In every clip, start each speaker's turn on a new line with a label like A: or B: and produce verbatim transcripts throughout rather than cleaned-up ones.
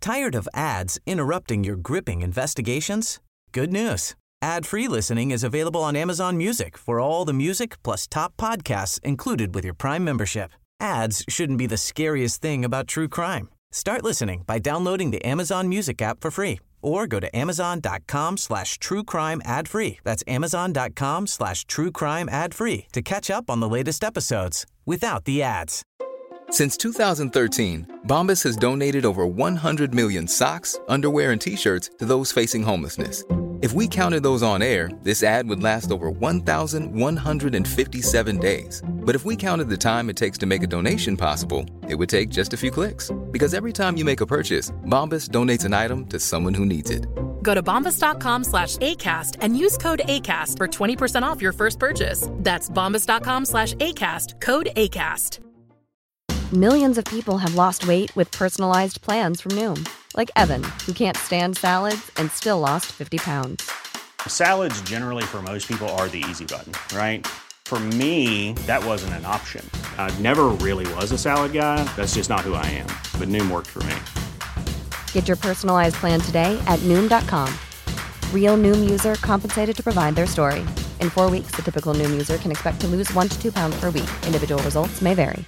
A: Tired of ads interrupting your gripping investigations? Good news. Ad-free listening is available on Amazon Music for all the music plus top podcasts included with your Prime membership. Ads shouldn't be the scariest thing about true crime. Start listening by downloading the Amazon Music app for free or go to amazon.com slash true crime ad free. That's amazon.com slash true crime ad free to catch up on the latest episodes without the ads.
B: Since two thousand thirteen, Bombas has donated over one hundred million socks, underwear, and T-shirts to those facing homelessness. If we counted those on air, this ad would last over one thousand one hundred fifty-seven days. But if we counted the time it takes to make a donation possible, it would take just a few clicks. Because every time you make a purchase, Bombas donates an item to someone who needs it.
C: Go to bombas.com slash ACAST and use code ACAST for twenty percent off your first purchase. That's bombas.com slash ACAST, code ACAST.
D: Millions of people have lost weight with personalized plans from Noom. Like Evan, who can't stand salads and still lost fifty pounds.
E: Salads generally for most people are the easy button, right? For me, that wasn't an option. I never really was a salad guy. That's just not who I am. But Noom worked for me.
D: Get your personalized plan today at Noom dot com. Real Noom user compensated to provide their story. In four weeks, the typical Noom user can expect to lose one to two pounds per week. Individual results may vary.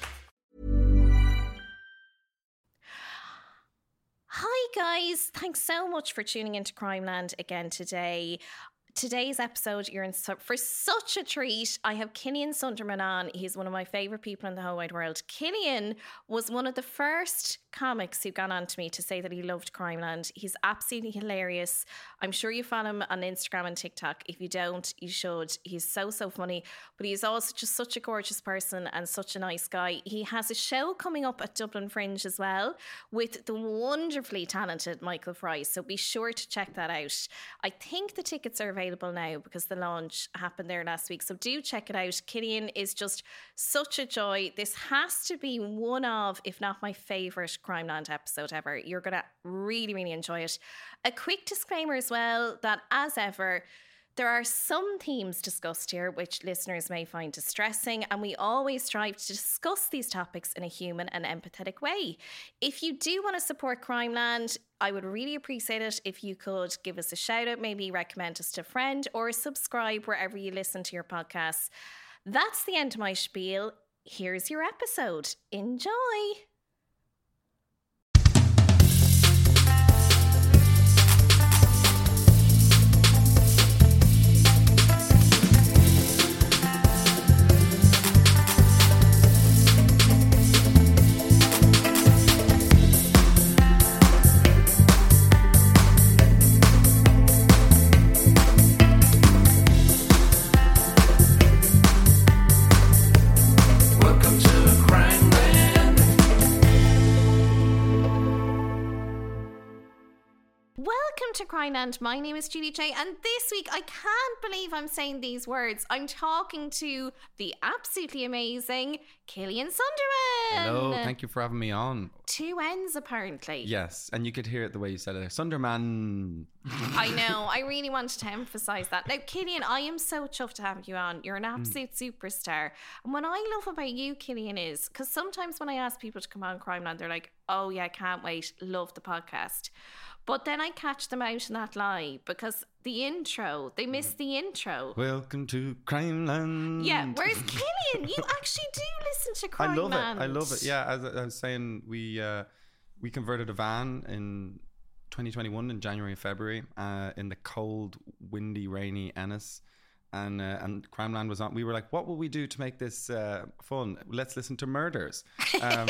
F: Hi guys, thanks so much for tuning into Crimeland again today. Today's episode, you're in su- for such a treat. I have Killian Sunderman on. He's one of my favourite people in the whole wide world. Killian was one of the first comics who got on to me to say that he loved Crimeland. He's absolutely hilarious. I'm sure you follow him on Instagram and TikTok. If you don't, you should. He's so, so funny. But he's also just such a gorgeous person and such a nice guy. He has a show coming up at Dublin Fringe as well with the wonderfully talented Michael Fry. So be sure to check that out. I think the tickets are available available now because the launch happened there last week. So do check it out. Killian is just such a joy. This has to be one of, if not my favourite Crimeland episode ever. You're going to really, really enjoy it. A quick disclaimer as well that as ever, there are some themes discussed here which listeners may find distressing, and we always strive to discuss these topics in a human and empathetic way. If you do want to support Crimeland, I would really appreciate it if you could give us a shout out, maybe recommend us to a friend or subscribe wherever you listen to your podcasts. That's the end of my spiel. Here's your episode. Enjoy. Welcome to Crimeland. My name is Julie J, and this week I can't believe I'm saying these words. I'm talking to the absolutely amazing Killian Sunderman.
G: Hello, thank you for having me on.
F: Two N's apparently.
G: Yes, and you could hear it the way you said it. Sunderman.
F: I know. I really wanted to emphasise that. Now, Killian, I am so chuffed to have you on. You're an absolute mm. superstar. And what I love about you, Killian, is because sometimes when I ask people to come on Crimeland, they're like, oh yeah, can't wait, love the podcast. But then I catch them out in that lie because the intro, they miss the intro.
G: Welcome to Crimeland.
F: Yeah, whereas Killian, you actually do listen to Crimeland.
G: I love it. I love it. Yeah, as I was saying, we uh, we converted a van in twenty twenty-one in January and February uh, in the cold, windy, rainy Ennis. And uh, and Crimeland was on. We were like, what will we do to make this uh, fun? Let's listen to murders. Um,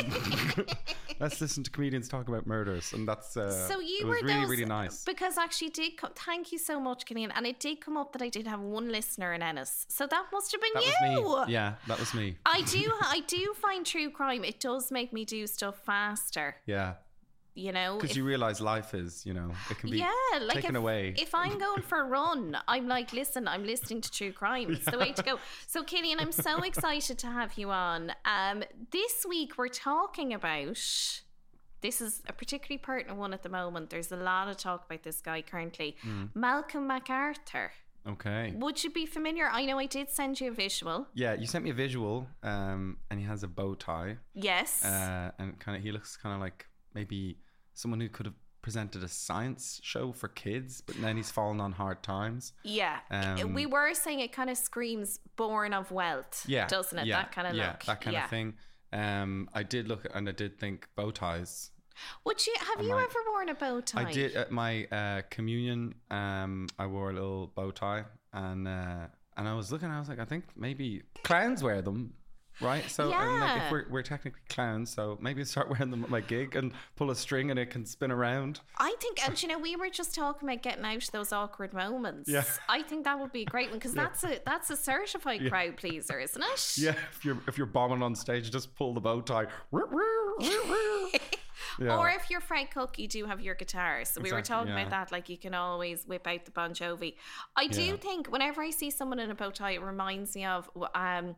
G: let's listen to comedians talk about murders, and that's uh,
F: so you
G: it
F: were
G: was really
F: those,
G: really nice.
F: Because actually, did co- thank you so much, Killian. And it did come up that I did have one listener in Ennis, so that must have been
G: that
F: you.
G: Was me. Yeah, that was me.
F: I do I do find true crime. It does make me do stuff faster.
G: Yeah.
F: You know,
G: because you realize life is, you know, it can be
F: yeah, like
G: taken
F: if,
G: away.
F: If I'm going for a run, I'm like, listen, I'm listening to true crime. It's yeah. the way to go. So, Killian, I'm so excited to have you on. Um, this week we're talking about. This is a particularly pertinent one at the moment. There's a lot of talk about this guy currently, mm. Malcolm MacArthur.
G: Okay.
F: Would you be familiar? I know I did send you a visual.
G: Yeah, you sent me a visual, um, and he has a bow tie.
F: Yes.
G: Uh, and kind of he looks kind of like maybe someone who could have presented a science show for kids, but then he's fallen on hard times.
F: Yeah.
G: Um,
F: we were saying it kind of screams born of wealth,
G: yeah,
F: doesn't it?
G: Yeah,
F: that kind of
G: yeah,
F: look.
G: that kind
F: yeah.
G: of thing. Um, I did look and I did think bow ties.
F: Would you have
G: I
F: you
G: might-
F: ever worn a bow tie?
G: I did at my uh, communion. Um, I wore a little bow tie, and uh, and I was looking. I was like, I think maybe clowns wear them, right? So and like
F: Yeah.
G: if we're we're technically clowns, so maybe start wearing them at my gig and pull a string and it can spin around.
F: I think, and you know, we were just talking about getting out of those awkward moments.
G: Yeah.
F: I think that would be a great one because
G: Yeah.
F: that's a that's a certified crowd pleaser, isn't it?
G: Yeah, if you're if you're bombing on stage, just pull the bow tie. Yeah.
F: Or if you're Fred Cook, you do have your guitar. So we were
G: Exactly,
F: talking
G: yeah.
F: about that. Like you can always whip out the Bon Jovi. I do
G: Yeah.
F: think whenever I see someone in a bow tie, it reminds me of. Um,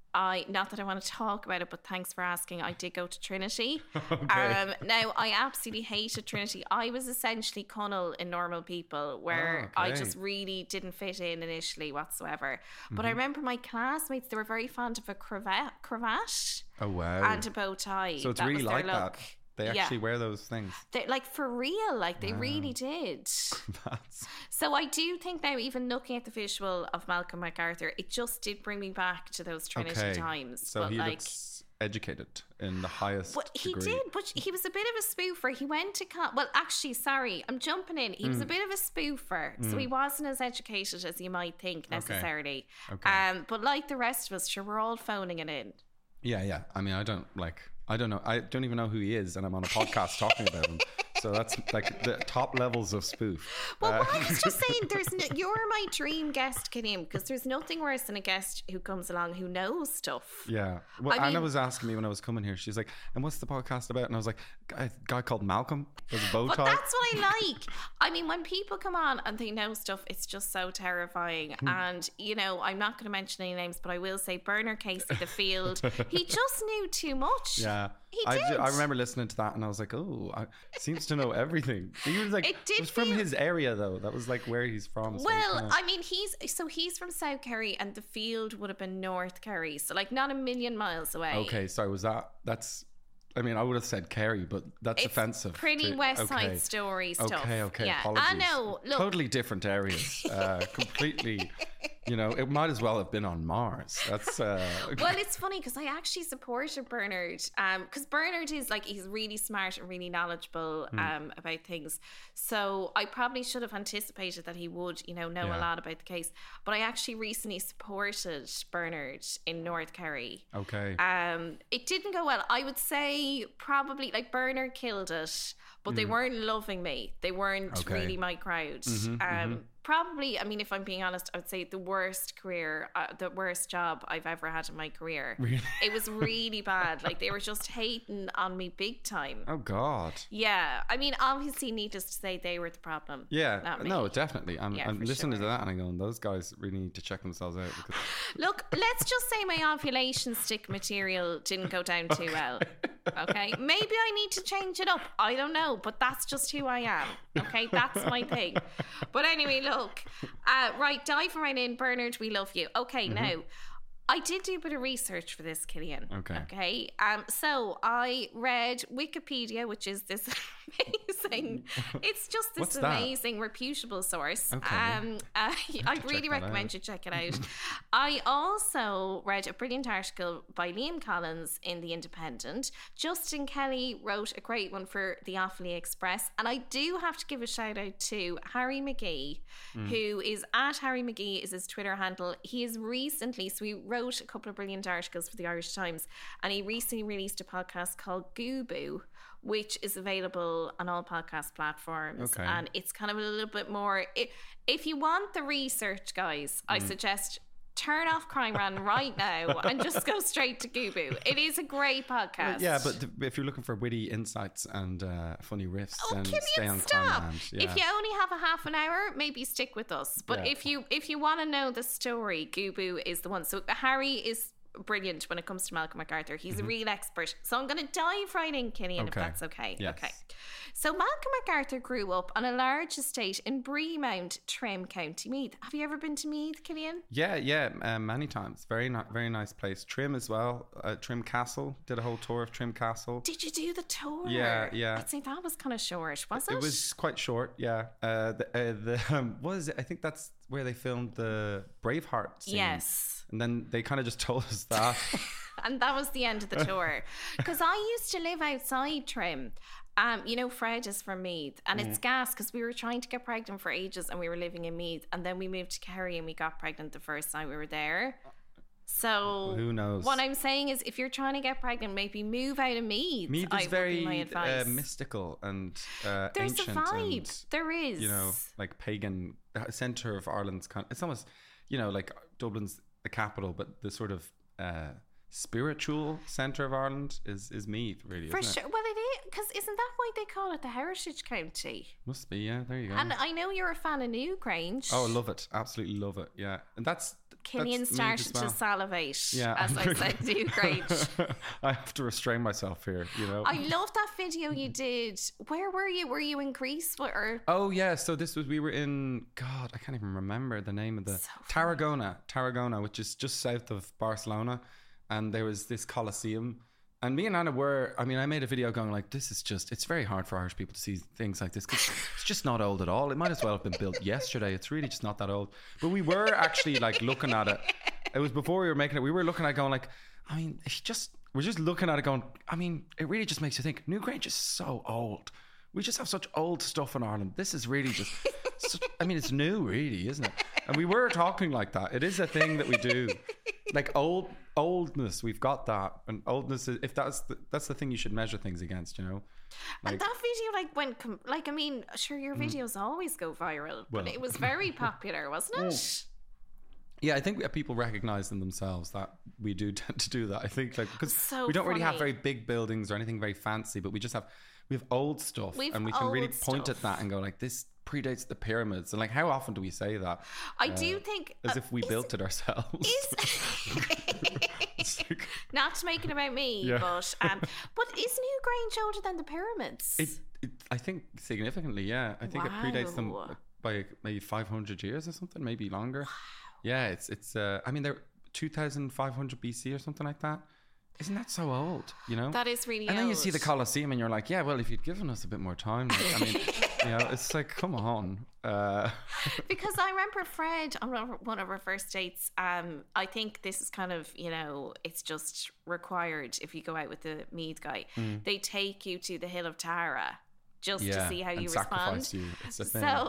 F: I not that I want to talk about it, but thanks for asking. I did go to Trinity.
G: Okay.
F: Um, now I absolutely hated Trinity. I was essentially Connell in Normal People, where
G: Oh,
F: I
G: okay.
F: just really didn't fit in initially whatsoever. But
G: Mm-hmm.
F: I remember my classmates; they were very fond of a cravat, cravat
G: Oh wow!
F: and a bow tie.
G: So it's
F: That
G: really
F: was their
G: like that.
F: look.
G: They
F: Yeah.
G: actually wear those things.
F: They, like for real, like they really did.
G: That's
F: So I do think now, even looking at the visual of Malcolm MacArthur, it just did bring me back to those Trinity
G: okay.
F: times.
G: So
F: but
G: he
F: like,
G: looks educated in the highest
F: but he
G: degree.
F: did, but he was a bit of a spoofer. He went to con- well, actually, sorry, I'm jumping in. He was
G: Mm.
F: a bit of a spoofer, so he wasn't as educated as you might think necessarily.
G: Okay.
F: Um, but like the rest of us, sure, we're all phoning it in.
G: Yeah, yeah. I mean, I don't like. I don't know. I don't even know who he is, and I'm on a podcast talking about him. So that's like the top levels of spoof.
F: Well,
G: Uh,
F: what I was just saying, there's no, you're my dream guest, Killian, because there's nothing worse than a guest who comes along who knows stuff.
G: Yeah. Well,
F: I
G: Anna
F: mean-
G: was asking me when I was coming here. She's like, "And what's the podcast about?" And I was like, "A guy called Malcolm with a bow
F: But
G: tie."
F: that's what I like. I mean, when people come on and they know stuff, it's just so terrifying.
G: Hmm.
F: And, you know, I'm not going to mention any names, but I will say Bernard Casey, The Field, he just knew too much.
G: Yeah.
F: He
G: I,
F: did.
G: ju- I remember listening to that and I was like, oh, I, seems to know everything. He was like,
F: It
G: it,
F: did
G: was from
F: feel-
G: his area though. That was like where he's from. So
F: Well,
G: kinda-
F: I mean, he's so he's from South Kerry, and The Field would have been North Kerry, so like not a million miles away.
G: okay, sorry, was that, that's, I mean, I would have said Kerry, but that's
F: It's
G: offensive.
F: pretty
G: to-
F: West Side
G: okay.
F: Story stuff.
G: Okay, okay,
F: yeah.
G: apologies.
F: I know. Look,
G: Totally different areas. Uh, completely, you know, it might as well have been on Mars. That's, uh,
F: well, it's funny because I actually supported Bernard, um, because Bernard is like he's really smart and really knowledgeable
G: Hmm.
F: um about things. So I probably should have anticipated that he would, you know, know a
G: Yeah.
F: lot about the case. But I actually recently supported Bernard in North Kerry.
G: okay.
F: Um, it didn't go well. I would say probably like Bernard killed it, but they weren't loving me. They weren't
G: Mm. Okay.
F: really my crowd. um, probably, I mean, if I'm being honest, I would say the worst career, uh, the worst job I've ever had in my career.
G: Really?
F: It was really bad. Like they were just hating on me big time.
G: Oh, God.
F: Yeah, I mean, obviously, needless to say, they were the problem.
G: Yeah,
F: not me.
G: no, definitely. I'm,
F: Yeah,
G: I'm
F: for
G: listening to
F: sure.
G: that and I'm going, those guys really need to check themselves out. Because,
F: Look, let's just say my ovulation stick material didn't go down too well. Okay, maybe I need to change it up. I don't know, but that's just who I am. Okay, that's my thing. But anyway, look, uh, right, diving right in, Bernard, we love you. Okay, now I did do a bit of research for this, Killian.
G: Okay.
F: Okay. Um. So I read Wikipedia, which is this amazing. It's just this
G: What's that?
F: amazing, reputable source.
G: Okay.
F: Um. Uh, I
G: check
F: really
G: that
F: recommend
G: out.
F: you check it out. I also read a brilliant article by Liam Collins in The Independent. Justin Kelly wrote a great one for the Offaly Express, and I do have to give a shout out to Harry McGee,
G: Mm.
F: who is at Harry McGee is his Twitter handle. He is recently, so he wrote a couple of brilliant articles for the Irish Times, and he recently released a podcast called Gooboo, which is available on all podcast platforms.
G: Okay.
F: And it's kind of a little bit more, if, if you want the research, guys, I
G: Mm.
F: suggest turn off Crime Run right now and just go straight to Gooboo. It is a great podcast.
G: yeah, but th- if you're looking for witty insights and uh, funny riffs,
F: Oh,
G: then
F: Killian,
G: stay on
F: stop!
G: Crimeland. Yeah.
F: If you only have a half an hour, maybe stick with us. But
G: Yeah.
F: if you if you want to know the story, Gooboo is the one. So Harry is brilliant when it comes to Malcolm MacArthur. He's mm-hmm. a real expert. So I'm going to dive right in, Killian, okay. if that's okay.
G: Yes.
F: Okay. So Malcolm MacArthur grew up on a large estate in Breamount, Trim, County Meath. Have you ever been to Meath, Killian?
G: Yeah, yeah, um, many times. Very, ni- very nice place. Trim as well. Uh, Trim Castle. Did a whole tour of Trim Castle.
F: Did you do the tour?
G: Yeah, yeah.
F: I'd say that was kind of short, was it?
G: It was quite short, yeah. Uh, the, uh, the um, what is it? I think that's where they filmed the Braveheart scene.
F: Yes.
G: And then they kind of just told us that.
F: And that was the end of the tour. Because I used to live outside Trim. Um, you know, Fred is from Meath, and mm. it's gas because we were trying to get pregnant for ages and we were living in Meath, and then we moved to Kerry and we got pregnant the first time we were there. So
G: who knows?
F: What I'm saying is, if you're trying to get pregnant, maybe move out of Meath.
G: Meath is
F: I
G: very
F: my advice.
G: Uh, mystical and uh,
F: There's
G: ancient.
F: a vibe.
G: And,
F: there is,
G: you know, like pagan centre of Ireland's. Con- it's almost, you know, like Dublin's the capital, but the sort of uh, spiritual centre of Ireland is is Meath, really.
F: For
G: isn't
F: sure.
G: it?
F: Well, it is, because isn't that why they call it the Heritage County?
G: Must be, yeah. There you go.
F: And I know you're a fan of Newgrange.
G: Oh, I love it. Absolutely love it. Yeah, and that's.
F: Killian
G: that's
F: started
G: well.
F: to salivate
G: yeah,
F: as I said Newgrange.
G: I have to restrain myself here, you know.
F: I love that video you did. Where were you? Were you in Greece? Or?
G: Oh yeah, so this was we were in God, I can't even remember the name of the
F: so
G: Tarragona, Tarragona, which is just south of Barcelona, and there was this Colosseum. And me and Anna were, I mean, I made a video going like, this is just, it's very hard for Irish people to see things like this because it's just not old at all. It might as well have been built yesterday. It's really just not that old. But we were actually like looking at it. It was before we were making it. We were looking at it going like, I mean, it's just, we're just looking at it going, I mean, it really just makes you think, Newgrange is so old. We just have such old stuff in Ireland. This is really just, such, I mean, it's new really, isn't it? And we were talking like that. It is a thing that we do. Like old oldness, we've got that. And oldness, is, if that's the, that's the thing you should measure things against, you know? Like,
F: and that video like went, com- like, I mean, sure, your videos mm. always go viral, but well, it was very popular, wasn't it? Mm.
G: Yeah, I think people recognize in themselves that we do tend to do that. I think like because
F: so
G: we don't
F: funny.
G: really have very big buildings or anything very fancy, but we just have we have old stuff,
F: We've
G: and we can really point
F: stuff.
G: at that and go like, this predates the pyramids. And like, how often do we say that?
F: I
G: uh,
F: do think
G: as
F: uh,
G: if we
F: is,
G: built it ourselves.
F: Is, like, not to make it about me, yeah. but um, but is Newgrange older than the pyramids?
G: It, it, I think significantly, yeah. I think
F: wow.
G: it predates them by maybe five hundred years or something, maybe longer.
F: Wow.
G: Yeah, it's it's. Uh, I mean, they're two thousand five hundred B C or something like that. Isn't that so old? You know,
F: that is really.
G: And then
F: old.
G: you see the Colosseum, and you're like, yeah, well, if you'd given us a bit more time, like, I mean, you know, it's like, come on. Uh.
F: Because I remember Fred on one of our first dates. Um, I think this is kind of, you know, it's just required if you go out with the Meath guy. Mm. They take you to the Hill of Tara. Just
G: yeah,
F: to see how
G: and
F: you
G: sacrifice
F: respond.
G: You. It's a thing.
F: So,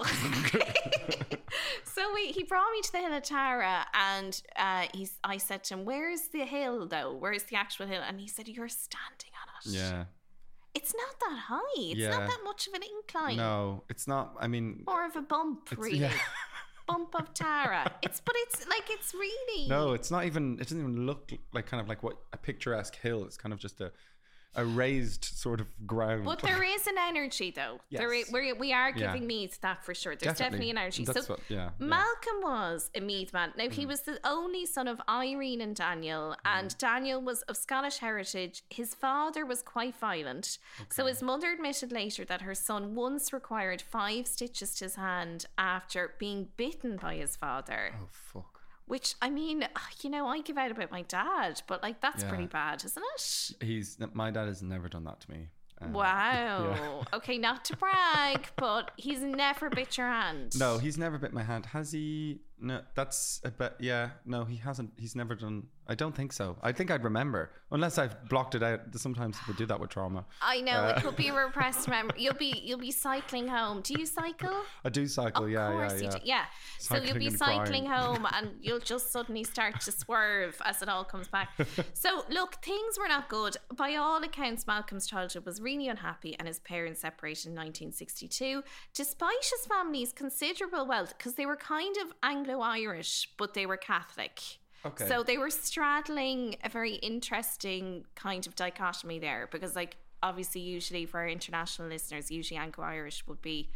F: so we, he brought me to the Hill of Tara, and uh, he's. I said to him, "Where's the hill, though? Where's the actual hill?" And he said, "You're standing on it."
G: Yeah.
F: It's not that high. It's
G: yeah.
F: not that much of an incline.
G: No, it's not. I mean,
F: more of a bump, really. Yeah. Bump of Tara. It's but it's like it's really.
G: No, it's not even. It doesn't even look like kind of like what a picturesque hill. It's kind of just a. A raised sort of ground.
F: But there is an energy, though.
G: Yes.
F: There is, we're, we are giving
G: yeah.
F: Meath that for sure. There's definitely, definitely an energy.
G: That's
F: so
G: what, yeah,
F: Malcolm yeah. was a Meath man. Now, mm. he was the only son of Irene and Daniel, mm. and Daniel was of Scottish heritage. His father was quite violent. Okay. So his mother admitted later that her son once required five stitches to his hand after being bitten by his father.
G: Oh, fuck.
F: Which, I mean, you know, I give out about my dad, but like, that's yeah. pretty bad, isn't it?
G: He's my dad has never done that to me. Um,
F: wow.
G: Yeah.
F: Okay, not to brag, but he's never bit your hand.
G: No, he's never bit my hand. Has he? No, that's a bit. Yeah, no, he hasn't. He's never done. I don't think so. I think I'd remember, unless I've blocked it out. Sometimes people do that with trauma.
F: I know
G: uh,
F: it could be a repressed memory. You'll be you'll be cycling home. Do you cycle?
G: I do cycle.
F: Of
G: yeah,
F: course
G: yeah,
F: you
G: yeah.
F: do. Yeah.
G: Cycling
F: so you'll be cycling home, and you'll just suddenly start to swerve as it all comes back. So look, things were not good. By all accounts, Malcolm's childhood was really unhappy, and his parents separated in nineteen sixty-two, despite his family's considerable wealth, because they were kind of Anglo-Irish, but they were Catholic.
G: Okay.
F: So they were straddling a very interesting kind of dichotomy there, because like obviously usually for our international listeners, usually Anglo-Irish would be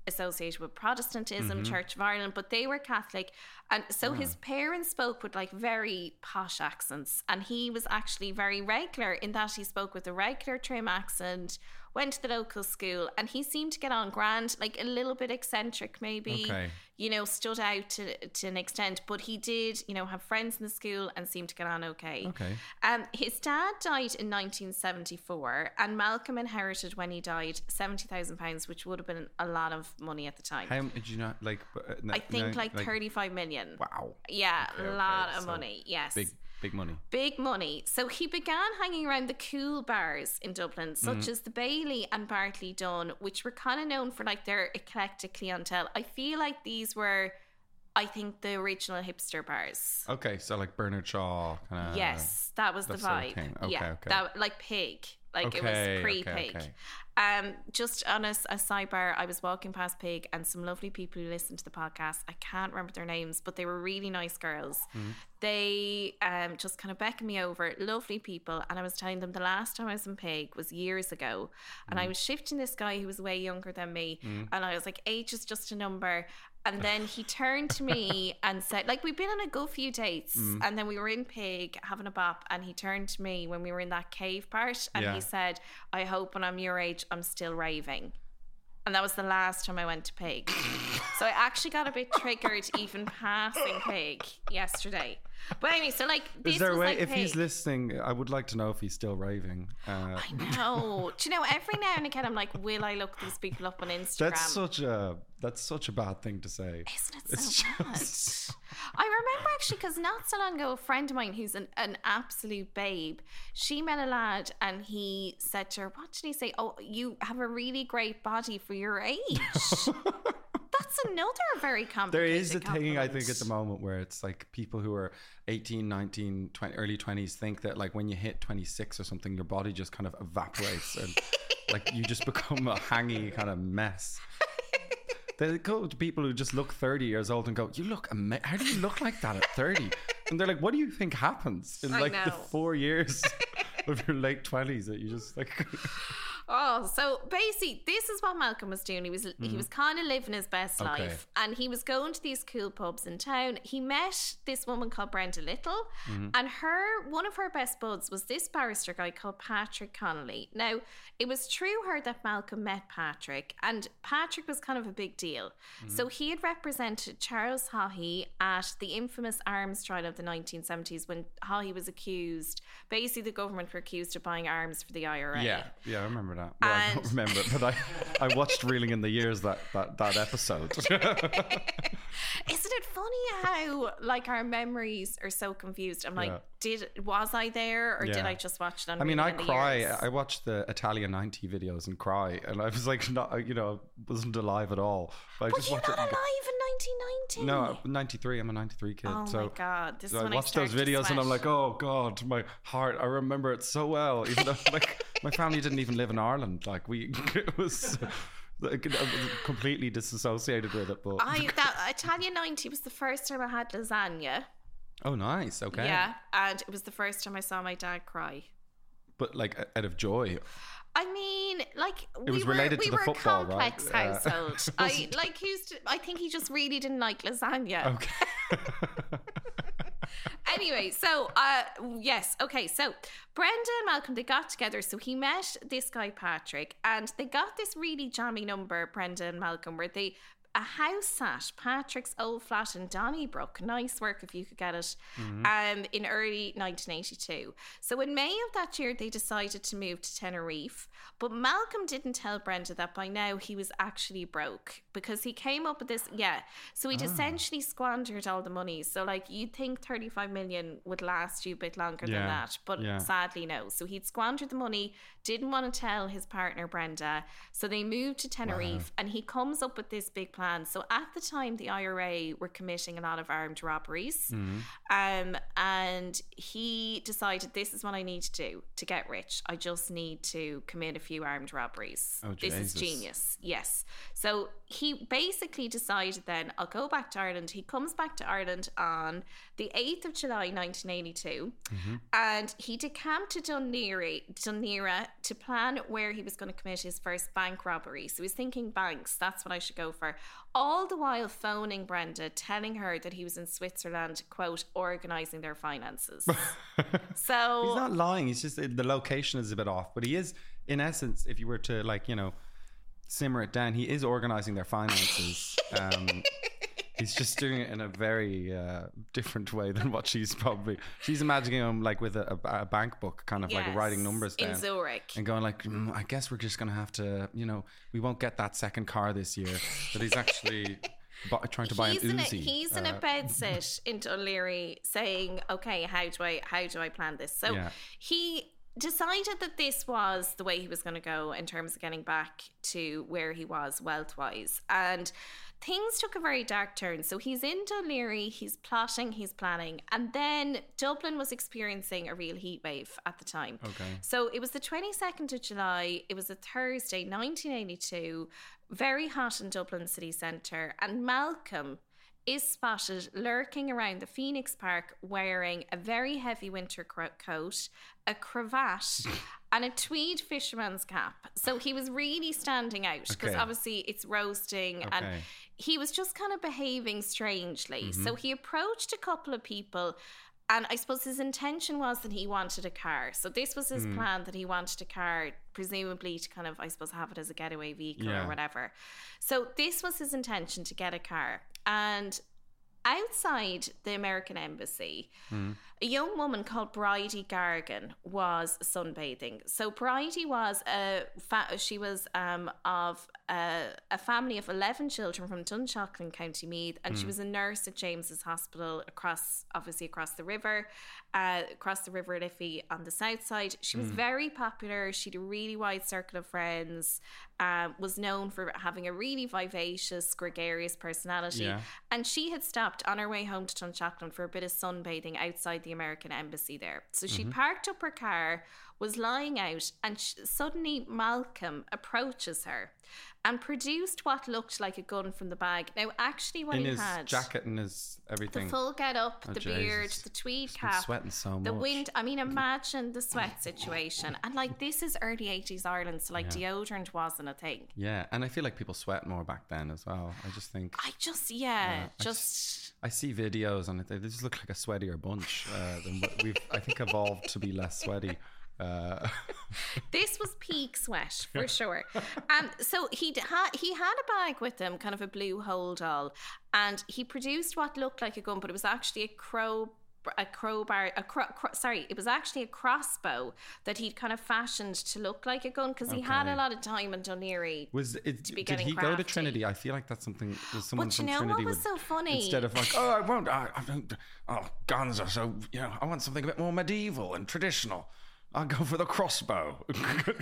F: associated with Protestantism,
G: Mm-hmm.
F: Church of Ireland, but they were Catholic. And so his parents spoke with like very posh accents, and he was actually very regular in that he spoke with a regular trim accent, went to the local school, and he seemed to get on grand, like a little bit eccentric maybe,
G: Okay.
F: you know, stood out to, to an extent, but he did, you know, have friends in the school and seemed to get on okay.
G: Okay.
F: Um, his dad died in nineteen seventy-four, and Malcolm inherited when he died seventy thousand pounds, which would have been a lot of money at the time.
G: How did you not like? Uh, no,
F: I think
G: no,
F: like, thirty-five million.
G: Wow.
F: Yeah,
G: Okay,
F: a
G: okay,
F: lot of
G: so
F: money. Yes.
G: Big, big money.
F: Big money. So he began hanging around the cool bars in Dublin, such
G: Mm-hmm.
F: as the Bailey and Bartley Dunn, which were kind of known for like their eclectic clientele. I feel like these were, I think, the original hipster bars.
G: Okay, so like Bernard Shaw. Kind of.
F: Yes, that was the
G: that sort of
F: vibe.
G: thing. Okay,
F: yeah,
G: okay.
F: that like Pig. Like it
G: Okay,
F: was pre-Pig.
G: okay, okay.
F: Um, just on a, a sidebar, I was walking past Pig, and some lovely people who listened to the podcast, I can't remember their names, but they were really nice girls.
G: Mm-hmm.
F: They um just kind of beckoned me over, lovely people, and I was telling them the last time I was in Pig was years ago, and
G: Mm-hmm.
F: I was shifting this guy who was way younger than me, and I was like, age is just a number. And then he turned to me and said, like, we'd been on a good few dates,
G: Mm.
F: and then we were in Pig having a bop, and he turned to me when we were in that cave part, and
G: Yeah.
F: he said, I hope when I'm your age, I'm still raving. And that was the last time I went to Pig. So I actually got a bit triggered even passing Pig yesterday. But anyway, so like this
G: Is there a
F: was
G: way,
F: like
G: if he's
F: Pig.
G: listening, I would like to know if he's still raving. Uh,
F: I know. Do you know, every now and again I'm like, will I look these people up on Instagram?
G: that's such a that's such a bad thing to say.
F: Isn't it
G: It's
F: so
G: just-
F: bad? I remember actually, because not so long ago, a friend of mine who's an, an absolute babe, she met a lad and he said to her, what did he say? Oh, you have a really great body for your age. That's another very
G: There
F: complicated
G: is a thing, I think, at the
F: compliment.
G: moment where it's like people who are eighteen, nineteen, twenty, early twenties think that like when you hit twenty-six or something, your body just kind of evaporates and like you just become a hangy kind of mess. They go to people who just look thirty years old and go, you look ama- how do you look like that at thirty? And they're like, what do you think happens in
F: I
G: like the
F: know.
G: four years of your late twenties that you just like...
F: Oh, so basically, this is what Malcolm was doing. He was he was kind of living his best
G: Okay.
F: life, and he was going to these cool pubs in town. He met this woman called Brenda Little, and her one of her best buds was this barrister guy called Patrick Connolly. Now, it was through her that Malcolm met Patrick, and Patrick was kind of a big deal. So he had represented Charles Haughey at the infamous arms trial of the nineteen seventies when Haughey was accused. Basically, the government were accused of buying arms for the I R A.
G: Yeah, yeah, I remember that. Well, I don't
F: And-
G: remember it, but I, I watched Reeling in the Years, that, that, that episode.
F: Isn't it funny how like our memories are so confused? I'm like,
G: Yeah.
F: did was I there or did
G: Yeah.
F: I just watch it on
G: I mean, I
F: Reeling in the
G: cry.
F: Years?
G: I watched the Italian ninety videos and cry, and I was like, not, you know, wasn't alive at all. But I
F: Were
G: just
F: you
G: watched
F: not
G: it. and
F: alive
G: go-
F: in nineteen ninety?
G: No, ninety-three. I'm a ninety-three kid.
F: Oh
G: so
F: my god, this
G: so
F: is
G: I
F: when
G: watched
F: I
G: those
F: started to
G: videos and I'm
F: sweat.
G: like, oh god, my heart. I remember it so well, even though like my family didn't even live in Ireland. Like we, it was like, I was completely disassociated with it. But
F: I that Italian ninety was the first time I had lasagna.
G: oh, nice. Okay.
F: Yeah, and it was the first time I saw my dad cry.
G: But like out of joy.
F: I mean, like
G: It was
F: we
G: related
F: were,
G: to
F: we
G: the
F: were
G: football,
F: a
G: right?
F: complex
G: Yeah.
F: household. I like who's. I think he just really didn't like lasagna.
G: Okay.
F: Anyway, so uh yes, okay, so Brenda and Malcolm, they got together. So he met this guy Patrick, and they got this really jammy number, Brenda and Malcolm, where they a house sat Patrick's old flat in Donnybrook. Nice work if you could get it. Um, in early nineteen eighty-two. So in May of that year, they decided to move to Tenerife. But Malcolm didn't tell Brenda that by now he was actually broke, because he came up with this. Yeah, so he'd essentially squandered all the money. So like you'd think thirty-five million would last you a bit longer
G: Yeah,
F: than that, but
G: yeah.
F: sadly no. So he'd squandered the money, didn't want to tell his partner Brenda. So they moved to Tenerife, and he comes up with this big plan. So at the time, the I R A were committing a lot of armed robberies,
G: Mm-hmm.
F: um, and he decided, this is what I need to do to get rich. I just need to commit a few armed robberies.
G: Oh,
F: this is
G: Jesus.
F: genius. Yes. So he basically decided then, I'll go back to Ireland. He comes back to Ireland on the eighth of July nineteen eighty-two, mm-hmm. and he decamped to Dunleary, Dunleary to plan where he was going to commit his first bank robbery. So he's thinking banks, that's what I should go for. All the while phoning Brenda, telling her that he was in Switzerland, quote, organising their finances. So
G: he's not lying. He's just, the location is a bit off, but he is, in essence, if you were to, like, you know, simmer it down, he is organising their finances. Um, he's just doing it in a very uh, different way than what she's probably, she's imagining him like with a, a, a bank book, kind of yes, like writing numbers down
F: in Zurich
G: and going like, mm, I guess we're just going to have to, you know, we won't get that second car this year. But he's actually bu- trying to buy
F: he's
G: an
F: in
G: Uzi.
F: A, he's
G: uh,
F: in a bed sit in Dunleary saying, okay, how do I how do I plan this? So yeah. he decided that this was the way he was going to go in terms of getting back to where he was wealth-wise. And things took a very dark turn. So he's in Dunleary, he's plotting, he's planning, and then Dublin was experiencing a real heat wave at the time.
G: Okay.
F: So it was the twenty-second of July, it was a Thursday, nineteen eighty-two, very hot in Dublin city centre, and Malcolm is spotted lurking around the Phoenix Park wearing a very heavy winter coat, a cravat and a tweed fisherman's cap. So he was really standing out because
G: okay.
F: obviously it's roasting okay. and he was just kind of behaving strangely. Mm-hmm. So he approached a couple of people, and I suppose his intention was that he wanted a car. So this was his mm. plan, that he wanted a car, presumably to kind of, I suppose, have it as a getaway vehicle yeah. or whatever. So this was his intention, to get a car. And outside the American embassy, mm. a young woman called Bridie Gargan was sunbathing. So Bridie was a fa- she was um, of a, a family of eleven children from Dunshaughlin, County Meath, and mm. she was a nurse at James's Hospital across, obviously across the river, uh, across the River Liffey on the south side. She was mm. very popular. She had a really wide circle of friends. Uh, was known for having a really vivacious, gregarious personality, yeah. and she had stopped on her way home to Dunshaughlin for a bit of sunbathing outside the American embassy there. So she mm-hmm. parked up her car, was lying out, and sh- suddenly Malcolm approaches her and produced what looked like a gun from the bag. Now, actually, what
G: in
F: he
G: his
F: had,
G: jacket and his everything,
F: the full get up, oh, the Jesus. beard, the tweed
G: He's
F: cap,
G: sweating so much.
F: the wind. I mean, imagine the sweat situation. And like, this is early eighties Ireland, so like yeah. deodorant wasn't a thing.
G: Yeah, and I feel like people sweat more back then as well. I just think.
F: I just yeah,
G: yeah
F: just.
G: I, I see videos and they just look like a sweatier bunch. Uh, than we've I think evolved to be less sweaty. Uh.
F: This was peak sweat for sure. Um, so he had he had a bag with him, kind of a blue hold all, and he produced what looked like a gun, but it was actually a crow. A crowbar, a cro- cro- sorry, it was actually a crossbow that he'd kind of fashioned to look like a gun because okay. he had a lot of time in Dunleary.
G: Was it?
F: To be
G: did he
F: crafty.
G: go to Trinity? I feel like that's something. Was someone
F: but
G: from
F: you know
G: Trinity
F: what was
G: would,
F: so funny?
G: Instead of like, oh, I won't. I, I don't. Oh, guns are so. You know, I want something a bit more medieval and traditional. I'll go for the crossbow.
F: So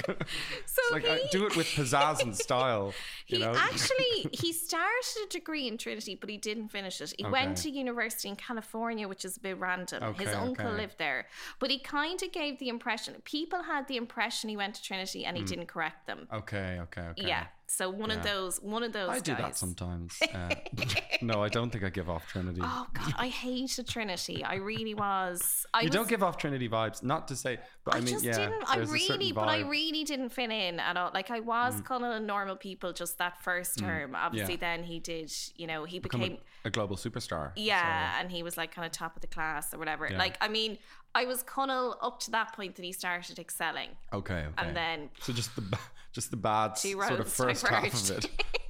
G: it's like
F: he,
G: I do it with pizzazz and style. You
F: he
G: know?
F: actually he started a degree in Trinity, but he didn't finish it. He
G: okay.
F: went to university in California, which is a bit random.
G: Okay,
F: His uncle
G: okay.
F: lived there, but he kind of gave the impression. People had the impression he went to Trinity, and he mm. didn't correct them.
G: Okay, okay, okay.
F: Yeah. So one yeah. of those, one of those.
G: I do
F: guys.
G: that sometimes. Uh, no, I don't think I give off Trinity.
F: Oh God, I hated Trinity. I really was. I
G: you
F: was,
G: don't give off Trinity vibes. Not to say, but I,
F: I
G: mean,
F: just
G: yeah.
F: didn't. I really, but I
G: vibe.
F: really didn't fit in at all. Like I was mm. kind of normal people just that first term. Mm. Obviously, yeah. then he did. You know, he
G: Become
F: became
G: a, a global superstar.
F: Yeah,
G: so.
F: And he was like kind of top of the class or whatever.
G: Yeah.
F: Like I mean. I was Connell up to that point that he started excelling.
G: Okay, okay.
F: And then
G: so just the just the bad sort of first
F: diverged.
G: half of it.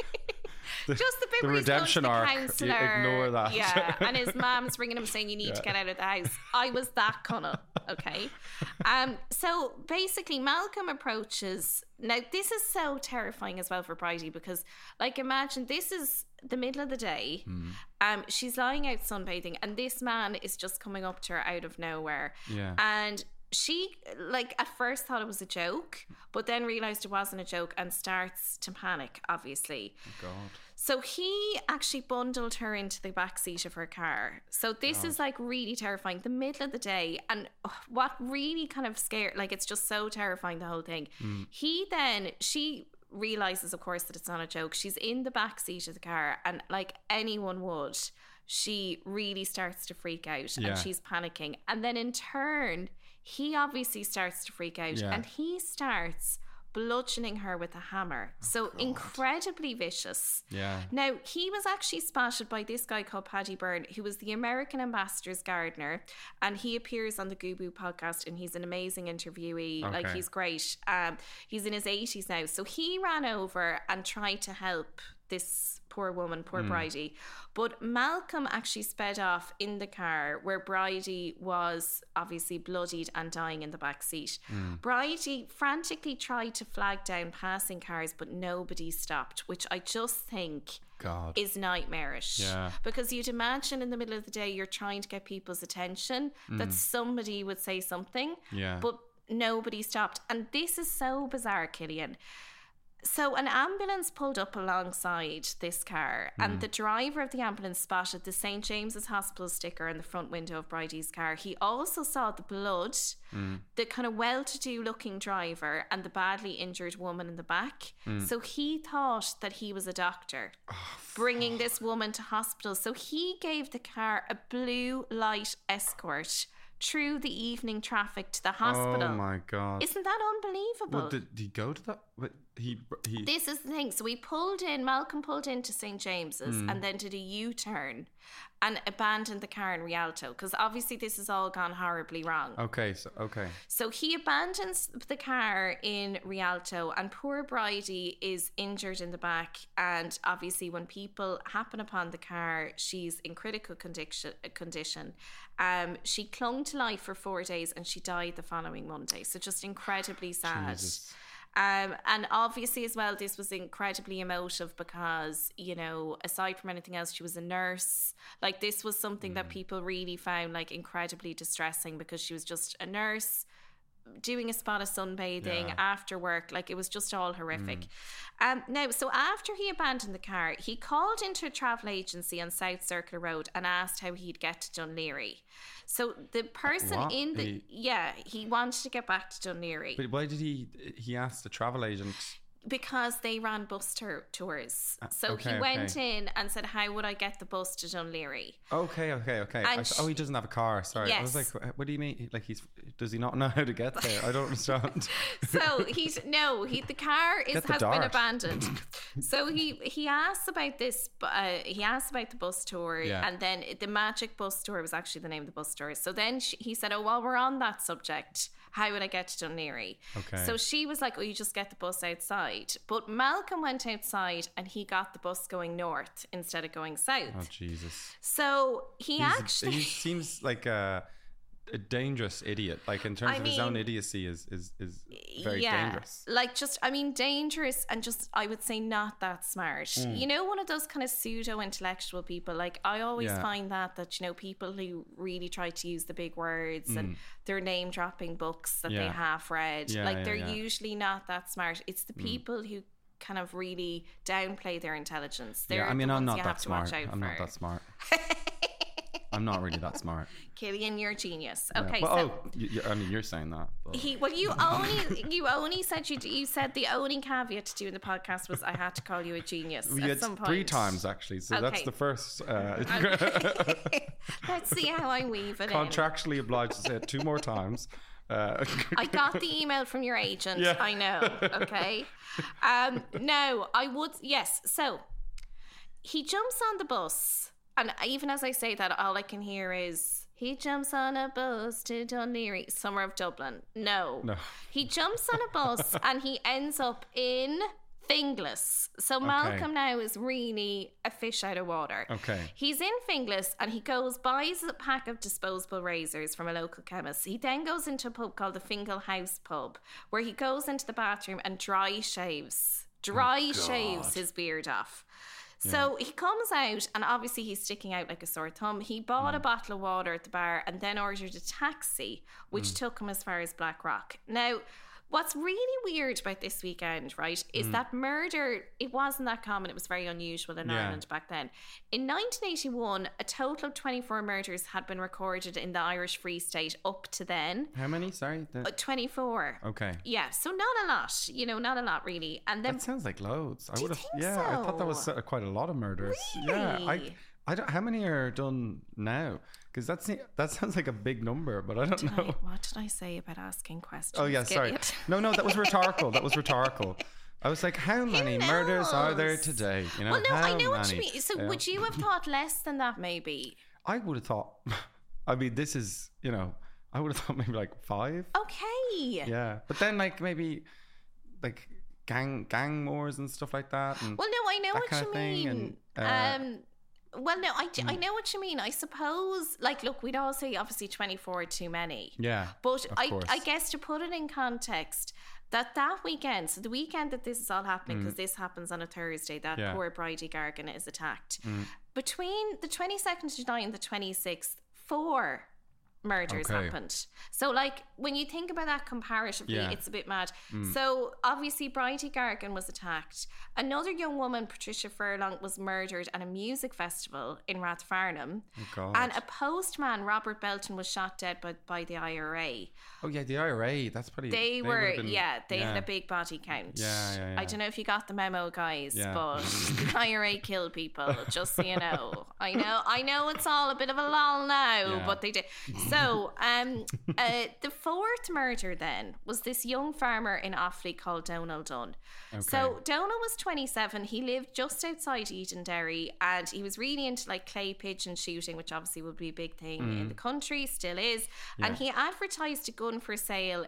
G: The,
F: just the bit
G: the
F: where
G: redemption
F: he's
G: arc.
F: Counselor,
G: you ignore that.
F: Yeah, and his mom's ringing him saying you need yeah. to get out of the house. I was that Connell. Okay. Um. So basically, Malcolm approaches. Now this is so terrifying as well for Bridie because, like, imagine this is the middle of the day. Mm. Um. She's lying out sunbathing, and this man is just coming up to her out of nowhere.
G: Yeah.
F: And she, like, at first thought it was a joke, but then realised it wasn't a joke and starts to panic, obviously.
G: Oh, God.
F: So he actually bundled her into the back seat of her car. So this God. is, like, really terrifying. The middle of the day. And what really kind of scared, like, it's just so terrifying, the whole thing. Mm. He then, she realizes, of course, that it's not a joke. She's in the back seat of the car, and like anyone would, she really starts to freak out
G: Yeah.
F: and she's panicking. And then in turn, he obviously starts to freak out
G: Yeah.
F: and he starts bludgeoning her with a hammer. So incredibly vicious.
G: Yeah.
F: Now, he was actually spotted by this guy called Paddy Byrne, who was the American ambassador's gardener, and he appears on the Gubu podcast, and he's an amazing interviewee.
G: Okay.
F: Like, he's great. Um, he's in his eighties now. So he ran over and tried to help this poor woman, poor
G: Mm.
F: Bridie. But Malcolm actually sped off in the car where Bridie was obviously bloodied and dying in the back seat.
G: Mm.
F: Bridie frantically tried to flag down passing cars, but nobody stopped, which I just think
G: God.
F: is nightmarish.
G: Yeah.
F: Because you'd imagine in the middle of the day you're trying to get people's attention, that somebody would say something,
G: Yeah.
F: but nobody stopped. And this is so bizarre, Killian. So an ambulance pulled up alongside this car, and the driver of the ambulance spotted the Saint James's Hospital sticker in the front window of Bridie's car. He also saw the blood, the kind of well-to-do looking driver, and the badly injured woman in the back. So he thought that he was a doctor bringing this woman to hospital. So he gave the car a blue light escort through the evening traffic to the hospital.
G: Oh my God.
F: Isn't that unbelievable?
G: Well, did, did he go to that? But he he.
F: This is the thing. So we pulled in, Malcolm pulled into Saint James's and then did a U-turn and abandoned the car in Rialto, because obviously this has all gone horribly wrong.
G: Okay. So okay.
F: So he abandons the car in Rialto, and poor Bridie is injured in the back. And obviously when people happen upon the car, she's in critical condition. condition. Um, she clung to life for four days and she died the following Monday. So just incredibly sad.
G: Jesus.
F: Um, and obviously as well, this was incredibly emotive because, you know, aside from anything else, she was a nurse. Like, this was something that people really found like incredibly distressing, because she was just a nurse doing a spot of sunbathing
G: Yeah.
F: after work. Like, it was just all horrific. Um, now, so after he abandoned the car, he called into a travel agency on South Circular Road and asked how he'd get to Dún Laoghaire. So the person
G: What?
F: in the
G: He-
F: yeah, he wanted to get back to Dún Laoghaire.
G: But why did he? He asked the travel agent.
F: Because they ran bus tour- tours. So
G: okay,
F: he went
G: okay.
F: in and said, how would I get the bus to Dún Laoghaire?
G: Okay, okay, okay. I
F: And
G: th- oh, he doesn't have a car. Sorry, I was
F: Yes.
G: like, what do you mean? Like, he's does he not know how to get there? I don't understand.
F: So he's no, he the car is
G: Get the
F: has been
G: dart.
F: abandoned. So he he asked about this. Uh, he asked about the bus tour,
G: Yeah.
F: and then the Magic Bus Tour was actually the name of the bus tour. So then she, he said, "Oh, while we're on that subject, how would I get to Dún Laoghaire?"
G: Okay.
F: So she was like, "Oh, you just get the bus outside." But Malcolm went outside and he got the bus going north instead of going south.
G: Oh Jesus.
F: So he
G: He's-
F: actually
G: he seems like a, a dangerous idiot. Like, in terms
F: I
G: of his own
F: mean,
G: idiocy, is is is very
F: yeah,
G: dangerous.
F: like just I mean dangerous and just I would say not that smart.
G: Mm.
F: You know, one of those kind of pseudo intellectual people. Like, I always
G: Yeah.
F: find that that you know, people who really try to use the big words and they're name dropping books that they
G: Mm. Yeah.
F: half read.
G: Yeah,
F: like
G: yeah,
F: they're
G: yeah. Mm.
F: usually not that smart. It's the people who kind of really downplay their intelligence. They're
G: Yeah, I mean,
F: the
G: I'm
F: ones
G: not
F: you
G: that
F: have to watch
G: smart.
F: out
G: I'm
F: for.
G: not that smart. I'm not really that smart.
F: Killian, you're a genius.
G: Yeah.
F: Okay,
G: But,
F: so
G: oh, you, you- I mean, you're saying that. But.
F: He well, you only you only said you you said the only caveat to doing the podcast was I had to call you a genius
G: We
F: at
G: had
F: some point.
G: three times actually, so that's
F: Okay.
G: the first. Uh,
F: Okay. Let's see how I weave it in.
G: contractually obliged to say it two more times. Uh,
F: I got the email from your agent.
G: Yeah.
F: I know. Okay. Um. No, I would. Yes. So he jumps on the bus, and even as I say that, all I can hear is. He jumps on a bus to Dún Laoghaire, summer of Dublin. No.
G: No.
F: He jumps on a bus and he ends up in Finglas. So Malcolm now is really a fish out of water.
G: Okay.
F: He's in Finglas and he goes, buys a pack of disposable razors from a local chemist. He then goes into a pub called the Fingal House Pub, where he goes into the bathroom and dry shaves. Dry shaves his beard off. So he comes out and obviously he's sticking out like a sore thumb. He bought a bottle of water at the bar and then ordered a taxi, which took him as far as Blackrock. Now, What's really weird about this weekend, right, is mm. that murder, it wasn't that common. It was very unusual in yeah. Ireland back then. In nineteen eighty-one, a total of twenty-four murders had been recorded in the Irish Free State up to then.
G: How many? Sorry? The...
F: Uh, twenty-four.
G: Okay.
F: Yeah, so not a lot. You know, not a lot really. And then
G: that sounds like loads. I
F: would have.
G: Yeah,
F: so?
G: I thought that was uh, quite a lot of murders.
F: Really?
G: Yeah. I, I don't. How many are done now? Because that's that sounds like a big number, but I don't
F: did
G: know.
F: I, what did I say about asking questions?
G: Oh yeah, sorry. No, no, that was rhetorical. That was rhetorical. I was like, how many murders are there today? You know,
F: well, no,
G: how
F: I know
G: many?
F: what you mean. So, yeah. would you have thought less than that? Maybe.
G: I would have thought. I mean, this is you know, I would have thought maybe like five.
F: Okay.
G: Yeah, but then like maybe like gang gang wars and stuff like that. And
F: well, no, I know what you mean.
G: And, uh,
F: um. Well, no, I, I know what you mean. I suppose, like, look, we'd all say obviously twenty-four are too many.
G: Yeah,
F: but I, I guess to put it in context, that that weekend, so the weekend that this is all happening, because mm. this happens on a Thursday, that yeah. poor Bridie Gargan is attacked. Mm. Between the twenty-second of July and the twenty-sixth, four murders okay. happened. So like when you think about that comparatively, yeah. it's a bit mad. Mm. So obviously Bridie Gargan was attacked. Another young woman, Patricia Furlong, was murdered at a music festival in Rathfarnham.
G: Oh,
F: and a postman, Robert Belton, was shot dead by, by the I R A.
G: Oh yeah, the I R A, that's pretty...
F: They, they were, been, yeah, they yeah. had a big body count.
G: Yeah, yeah, yeah.
F: I don't know if you got the memo, guys,
G: yeah.
F: but the I R A killed people, just so you know. I know I know it's all a bit of a lull now, yeah. but they did. So, um, uh, the fourth murder then was this young farmer in Offaly called Donald Dunn. Okay. So Donald was twenty-seven. He lived just outside Edenderry, and he was really into like clay pigeon shooting, which obviously would be a big thing mm. in the country, still is. Yeah. And he advertised a gun for sale.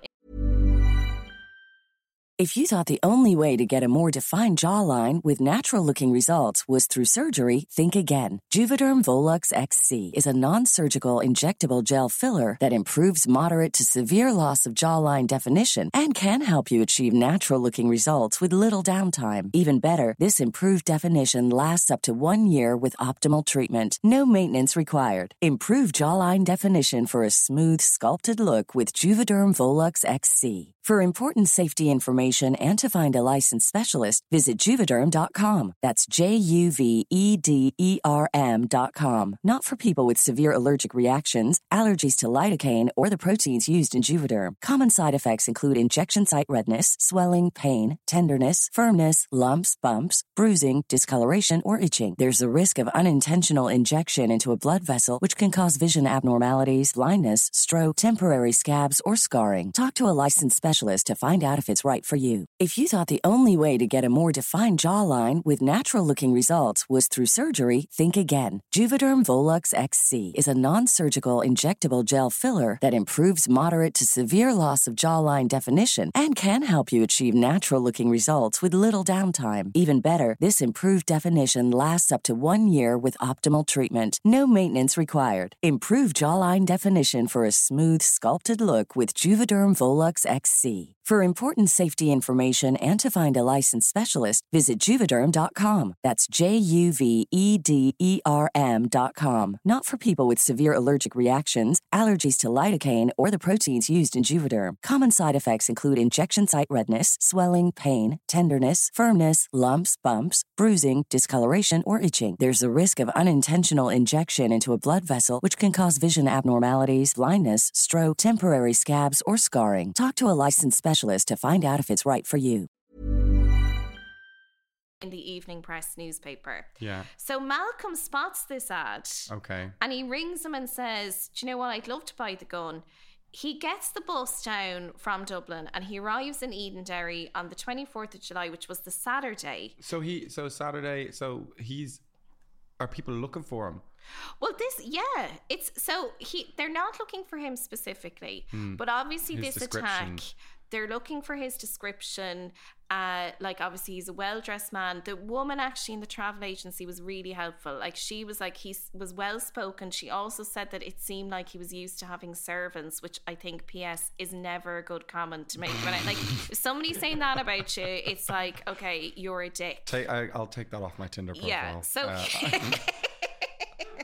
H: If you thought the only way to get a more defined jawline with natural-looking results was through surgery, think again. Juvederm Volux X C is a non-surgical injectable gel filler that improves moderate to severe loss of jawline definition and can help you achieve natural-looking results with little downtime. Even better, this improved definition lasts up to one year with optimal treatment. No maintenance required. Improve jawline definition for a smooth, sculpted look with Juvederm Volux X C. For important safety information and to find a licensed specialist, visit Juvederm dot com. That's J U V E D E R M dot com. Not for people with severe allergic reactions, allergies to lidocaine, or the proteins used in Juvederm. Common side effects include injection site redness, swelling, pain, tenderness, firmness, lumps, bumps, bruising, discoloration, or itching. There's a risk of unintentional injection into a blood vessel, which can cause vision abnormalities, blindness, stroke, temporary scabs, or scarring. Talk to a licensed specialist to find out if it's right for you. If you thought the only way to get a more defined jawline with natural-looking results was through surgery, think again. Juvederm Volux X C is a non-surgical injectable gel filler that improves moderate to severe loss of jawline definition and can help you achieve natural-looking results with little downtime. Even better, this improved definition lasts up to one year with optimal treatment. No maintenance required. Improve jawline definition for a smooth, sculpted look with Juvederm Volux X C. For important safety information and to find a licensed specialist, visit Juvederm dot com. That's J U V E D E R M dot com. Not for people with severe allergic reactions, allergies to lidocaine, or the proteins used in Juvederm. Common side effects include injection site redness, swelling, pain, tenderness, firmness, lumps, bumps, bruising, discoloration, or itching. There's a risk of unintentional injection into a blood vessel, which can cause vision abnormalities, blindness, stroke, temporary scabs, or scarring. Talk to a licensed specialist to find out if it's right for you.
F: In the Evening Press newspaper.
G: Yeah.
F: So Malcolm spots this ad.
G: Okay.
F: And he rings him and says, do you know what? I'd love to buy the gun. He gets the bus down from Dublin and he arrives in Edenderry on the twenty-fourth of July, which was the Saturday.
G: So he, so Saturday, so he's, are people looking for him?
F: Well, this, yeah, it's, so he, they're not looking for him specifically, mm. but obviously his this attack, they're looking for his description. Uh, like obviously he's a well-dressed man. The woman actually in the travel agency was really helpful. Like she was like, he was well-spoken. She also said that it seemed like he was used to having servants, which I think P S is never a good comment to make. When I, like if somebody's saying that about you, it's like, okay, you're a dick.
G: Take, I, I'll take that off my Tinder profile.
F: Yeah, so...
G: Uh,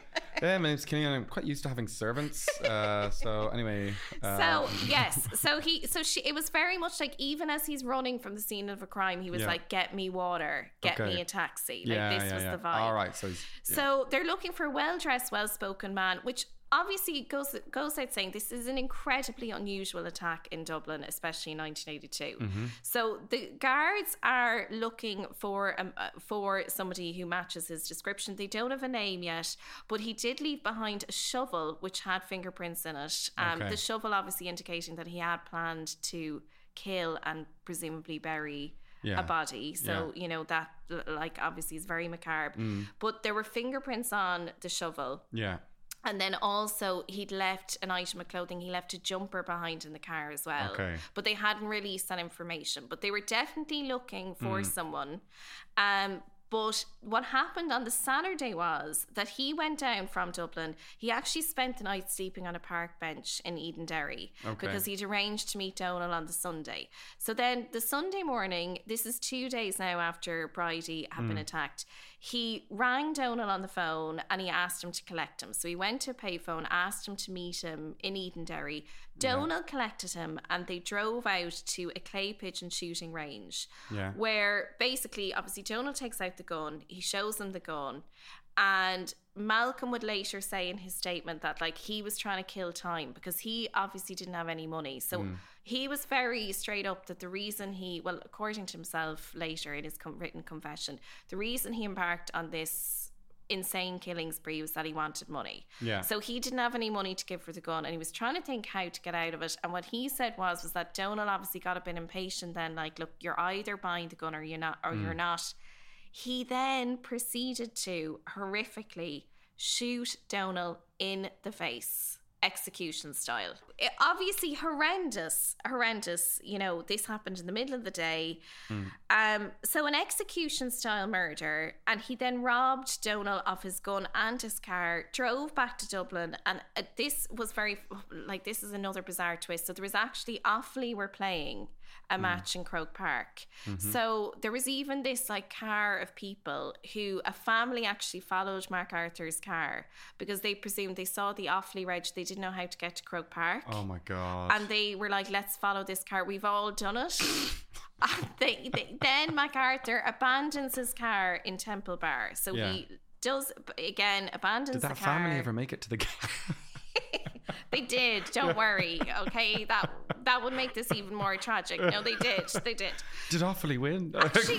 G: Yeah, my name's Killian. I'm quite used to having servants. Uh, so anyway. Uh,
F: so yes, so he, so she. It was very much like even as he's running from the scene of a crime, he was
G: Yeah.
F: like, "Get me water, get
G: Okay.
F: me a taxi." Like
G: yeah,
F: this
G: yeah,
F: was
G: yeah.
F: the vibe.
G: All right, so he's, yeah.
F: So they're looking for a well-dressed, well-spoken man, which obviously goes goes out saying this is an incredibly unusual attack in Dublin, especially in nineteen eighty-two.
G: Mm-hmm.
F: So the guards are looking for um, uh, for somebody who matches his description. They don't have a name yet, but he did leave behind a shovel which had fingerprints in it. Um,
G: Okay.
F: The shovel obviously indicating that he had planned to kill and presumably bury
G: Yeah.
F: a body. So,
G: Yeah.
F: you know, that like obviously is very macabre.
G: Mm.
F: But there were fingerprints on the shovel.
G: Yeah.
F: And then also he'd left an item of clothing. He left a jumper behind in the car as well.
G: Okay.
F: But they hadn't released that information. But they were definitely looking for
G: Mm.
F: someone. Um, but what happened on the Saturday was that he went down from Dublin. He actually spent the night sleeping on a park bench in Edenderry
G: Okay.
F: because he'd arranged to meet Donal on the Sunday. So then the Sunday morning, this is two days now after Bridie had been attacked, he rang Donal on the phone and he asked him to collect him. So he went to a payphone, asked him to meet him in Edenderry. Donal collected him and they drove out to a clay pigeon shooting range
G: Yeah.
F: where basically, obviously, Donal takes out the gun, he shows them the gun, and Malcolm would later say in his statement that like he was trying to kill time because he obviously didn't have any money. So he was very straight up that the reason he, well, according to himself later in his com- written confession, the reason he embarked on this insane killing spree was that he wanted money.
G: Yeah.
F: So he didn't have any money to give for the gun and he was trying to think how to get out of it. And what he said was was that Donal obviously got a bit impatient then, like, look, you're either buying the gun or you're not, or
G: Mm.
F: you're not. He then proceeded to horrifically shoot Donal in the face, execution style. It, obviously horrendous, horrendous. You know, this happened in the middle of the day.
G: Mm.
F: Um, so an execution style murder, and he then robbed Donal of his gun and his car, drove back to Dublin, and uh, this was very, like, this is another bizarre twist. So there was actually, Offaly were playing a match in Croke Park.
G: Mm-hmm.
F: So there was even this like car of people who a family actually followed Mark Arthur's car because they presumed they saw the Offaly reg, they didn't know how to get to Croke Park.
G: Oh my God.
F: And they were like, let's follow this car. We've all done it. And they, they, then MacArthur abandons his car in Temple Bar. So
G: Yeah.
F: he does, again, abandons
G: Did that
F: the car.
G: family ever make it to the game?
F: They did. Don't worry. Okay, that that would make this even more tragic. No, they did. They did.
G: Did Offaly win?
F: Actually,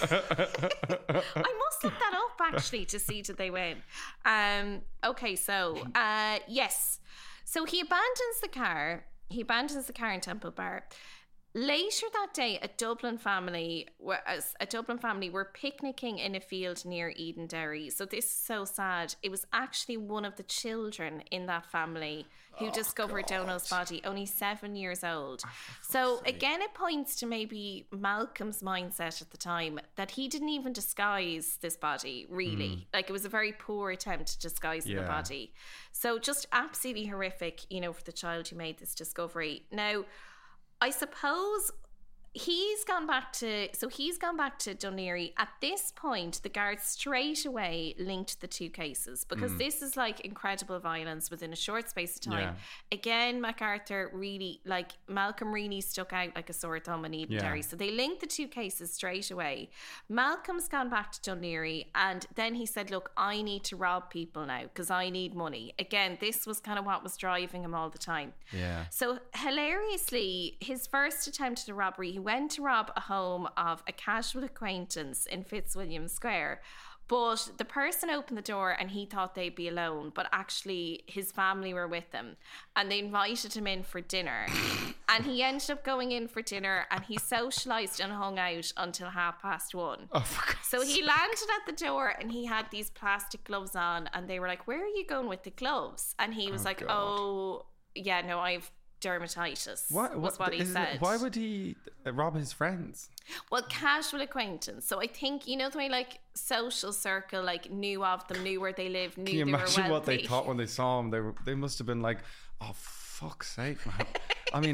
F: I must look that up actually to see did they win. Um. Okay. So, uh, yes. So he abandons the car. He abandons the car in Temple Bar. Later that day, a Dublin family, were- as a Dublin family, were picnicking in a field near Edenderry. So this is so sad. It was actually one of the children in that family who
G: Oh,
F: discovered Donal's body, only seven years old. So again, it points to maybe Malcolm's mindset at the time that he didn't even disguise this body, really. Like it was a very poor attempt to disguise the
G: Yeah.
F: body. So just absolutely horrific, you know, for the child who made this discovery. Now, I suppose he's gone back to, so he's gone back to Dunleary. At this point, the guards straight away linked the two cases because this is like incredible violence within a short space of time.
G: Yeah.
F: Again, MacArthur really, like Malcolm really stuck out like a sore thumb in Edenderry.
G: Yeah.
F: So they linked the two cases straight away. Malcolm's gone back to Dunleary and then he said, look, I need to rob people now because I need money. Again, this was kind of what was driving him all the time.
G: Yeah.
F: So hilariously, his first attempt at a robbery, he went to rob a home of a casual acquaintance in Fitzwilliam Square. But the person opened the door and he thought they'd be alone, but actually his family were with them and they invited him in for dinner. And he ended up going in for dinner and he socialised and hung out until half past one.
G: Oh, for God's
F: So he landed at the door and he had these plastic gloves on and they were like, where are you going with the gloves? And he was
G: Oh,
F: like,
G: God.
F: oh, yeah, no, I've dermatitis.
G: What,
F: was what he
G: is it-
F: said.
G: why would he uh, rob his friends?
F: Well, casual acquaintance. So I think, you know, the way like social circle, like knew of them, knew where they lived, knew
G: Can you
F: they were
G: imagine
F: wealthy.
G: what they thought when they saw him? They were, they must have been like, oh, fuck's sake, man. I mean,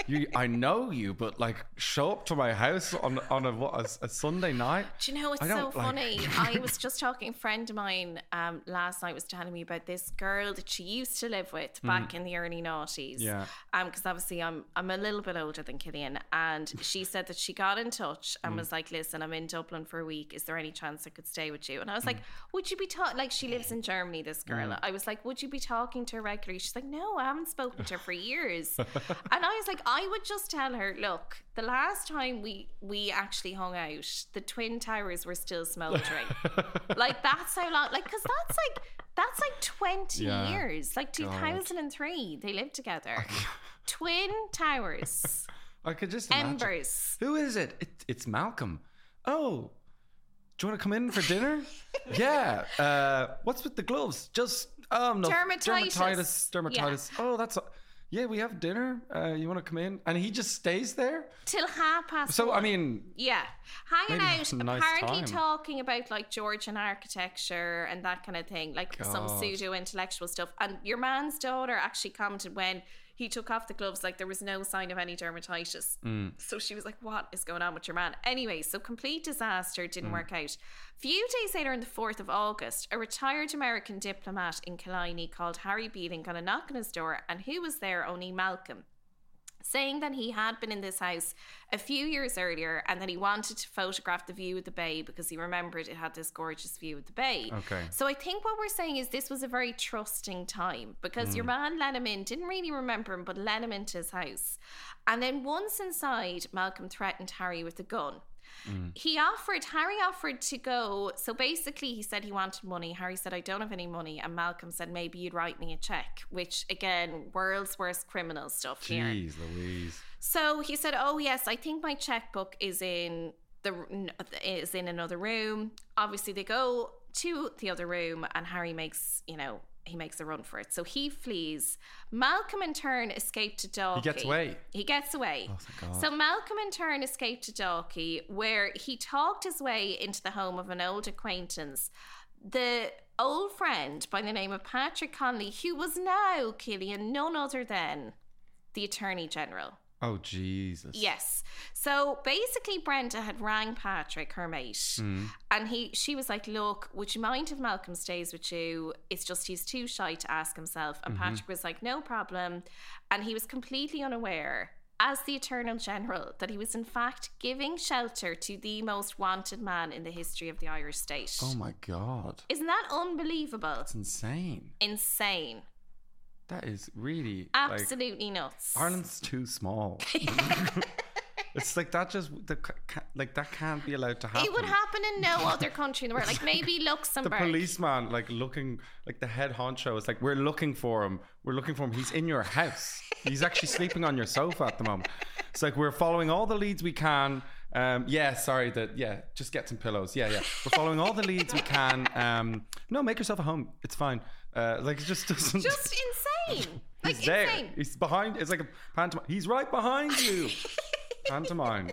G: you, I know you, but like, show up to my house on on a what a, a Sunday night.
F: Do you know, it's
G: I
F: so
G: don't, like-
F: funny. I was just talking, a friend of mine um, last night was telling me about this girl that she used to live with back in the early noughties.
G: Yeah.
F: Um, because obviously I'm I'm a little bit older than Killian, and she said that she got in touch and was like, "Listen, I'm in Dublin for a week. Is there any chance I could stay with you?" And I was like, "Would you be talking?" Like, she lives in Germany. This girl. I was like, "Would you be talking to her regularly?" She's like, "No, I haven't spoken to her for years." And I was like, I would just tell her, look, the last time we we actually hung out, the Twin Towers were still smouldering. Like, that's how long, like, because that's like that's like twenty
G: Yeah.
F: years, like two thousand three they lived together. Twin Towers.
G: I could just imagine.
F: Embers.
G: Who is it? it? It's Malcolm. Oh, do you want to come in for dinner? Yeah. Uh, what's with the gloves? Just um, no,
F: Dermatitis.
G: dermatitis. Dermatitis. Oh, that's. A, yeah, we have dinner. Uh, you want to come in? And he just stays there.
F: Till half past
G: So
F: one.
G: I mean,
F: Yeah, hanging
G: Maybe
F: out,
G: it's a nice
F: apparently
G: time.
F: talking about like Georgian architecture and that kind of thing, like some
G: God.
F: pseudo intellectual stuff. And your man's daughter actually commented when he took off the gloves, like there was no sign of any dermatitis.
G: Mm.
F: So she was like, "What is going on with your man?" Anyway, so complete disaster, didn't
G: Mm.
F: work out. Few days later, on the fourth of August, a retired American diplomat in Killiney called Harry Beeling got a knock on his door, and who was there? Only Malcolm, saying that he had been in this house a few years earlier and that he wanted to photograph the view of the bay because he remembered it had this gorgeous view of the bay.
G: Okay.
F: So I think what we're saying is this was a very trusting time because your man let him in, didn't really remember him, but let him into his house. And then once inside, Malcolm threatened Harry with a gun. He offered, Harry offered to go. So basically, he said he wanted money. Harry said, "I don't have any money." And Malcolm said, "Maybe you'd write me a check," which again, world's worst criminal stuff here.
G: Jeez Louise.
F: So he said, "Oh yes, I think my checkbook is in the is in another room." Obviously, they go to the other room, and Harry makes, you know, he makes a run for it. So he flees. Malcolm in turn escaped to Dalkey.
G: He gets away.
F: He gets away.
G: Oh, thank God.
F: So Malcolm in turn escaped to Dalkey, where he talked his way into the home of an old acquaintance, the old friend by the name of Patrick Connolly, who was now, Killian, none other than the Attorney General.
G: Oh Jesus.
F: Yes. So basically, Brenda had rang Patrick, her mate,
G: Mm.
F: and he she was like, "Look, would you mind if Malcolm stays with you? It's just he's too shy to ask himself." And
G: Mm-hmm.
F: Patrick was like, "No problem." And he was completely unaware, as the Attorney General, that he was in fact giving shelter to the most wanted man in the history of the Irish state.
G: Oh my God.
F: Isn't that unbelievable?
G: That's insane.
F: Insane.
G: That is really like,
F: Absolutely nuts.
G: Ireland's too small. It's like that just the, ca- like that can't be allowed to happen.
F: It would happen in no other country in the world. Like maybe
G: The
F: Luxembourg.
G: policeman, like looking, like the head honcho, is like, "We're looking for him. We're looking for him. He's in your house. He's actually sleeping on your sofa at the moment." It's like, "We're following all the leads we can." Um, yeah, sorry, that yeah, just get some pillows. Yeah, yeah, we're following all the leads we can. Um, no, make yourself a home. It's fine. Uh, like it just doesn't.
F: Just insane. Like
G: He's there.
F: insane.
G: He's behind. It's like a pantomime. He's right behind you. Pantomime.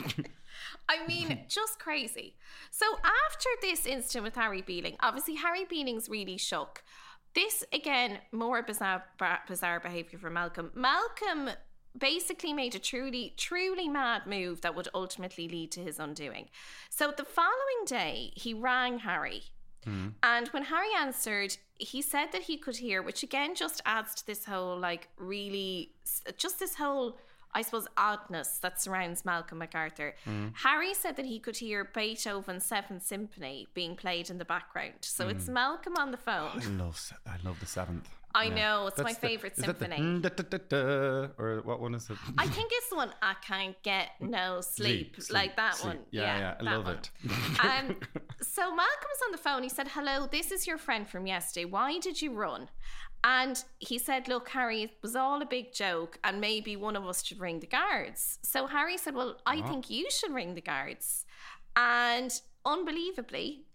F: I mean, just crazy. So after this incident with Harry Beeling, obviously Harry Beeling's really shook. This, again, more bizarre, bizarre behaviour from Malcolm. Malcolm basically made a truly, truly mad move that would ultimately lead to his undoing. So the following day, he rang Harry. Mm. And when Harry answered, he said that he could hear, which again just adds to this whole, like, really, just this whole, I suppose, oddness that surrounds Malcolm MacArthur. Mm. Harry said that he could hear Beethoven's Seventh Symphony being played in the background. So mm. it's Malcolm on the phone.
G: I love, I love the Seventh.
F: I
G: yeah.
F: know, it's
G: That's
F: my
G: the,
F: favourite symphony.
G: The, da, da, da, da, or what one is it?
F: I think it's the one, "I can't get no sleep."
G: Sleep,
F: like that
G: sleep.
F: one.
G: Yeah,
F: yeah,
G: yeah, I
F: that
G: love
F: one.
G: it.
F: um, so Malcolm was on the phone. He said, "Hello, this is your friend from yesterday. Why did you run?" And he said, "Look, Harry, it was all a big joke and maybe one of us should ring the guards." So Harry said, "Well, I
G: what?
F: think you should ring the guards." And unbelievably,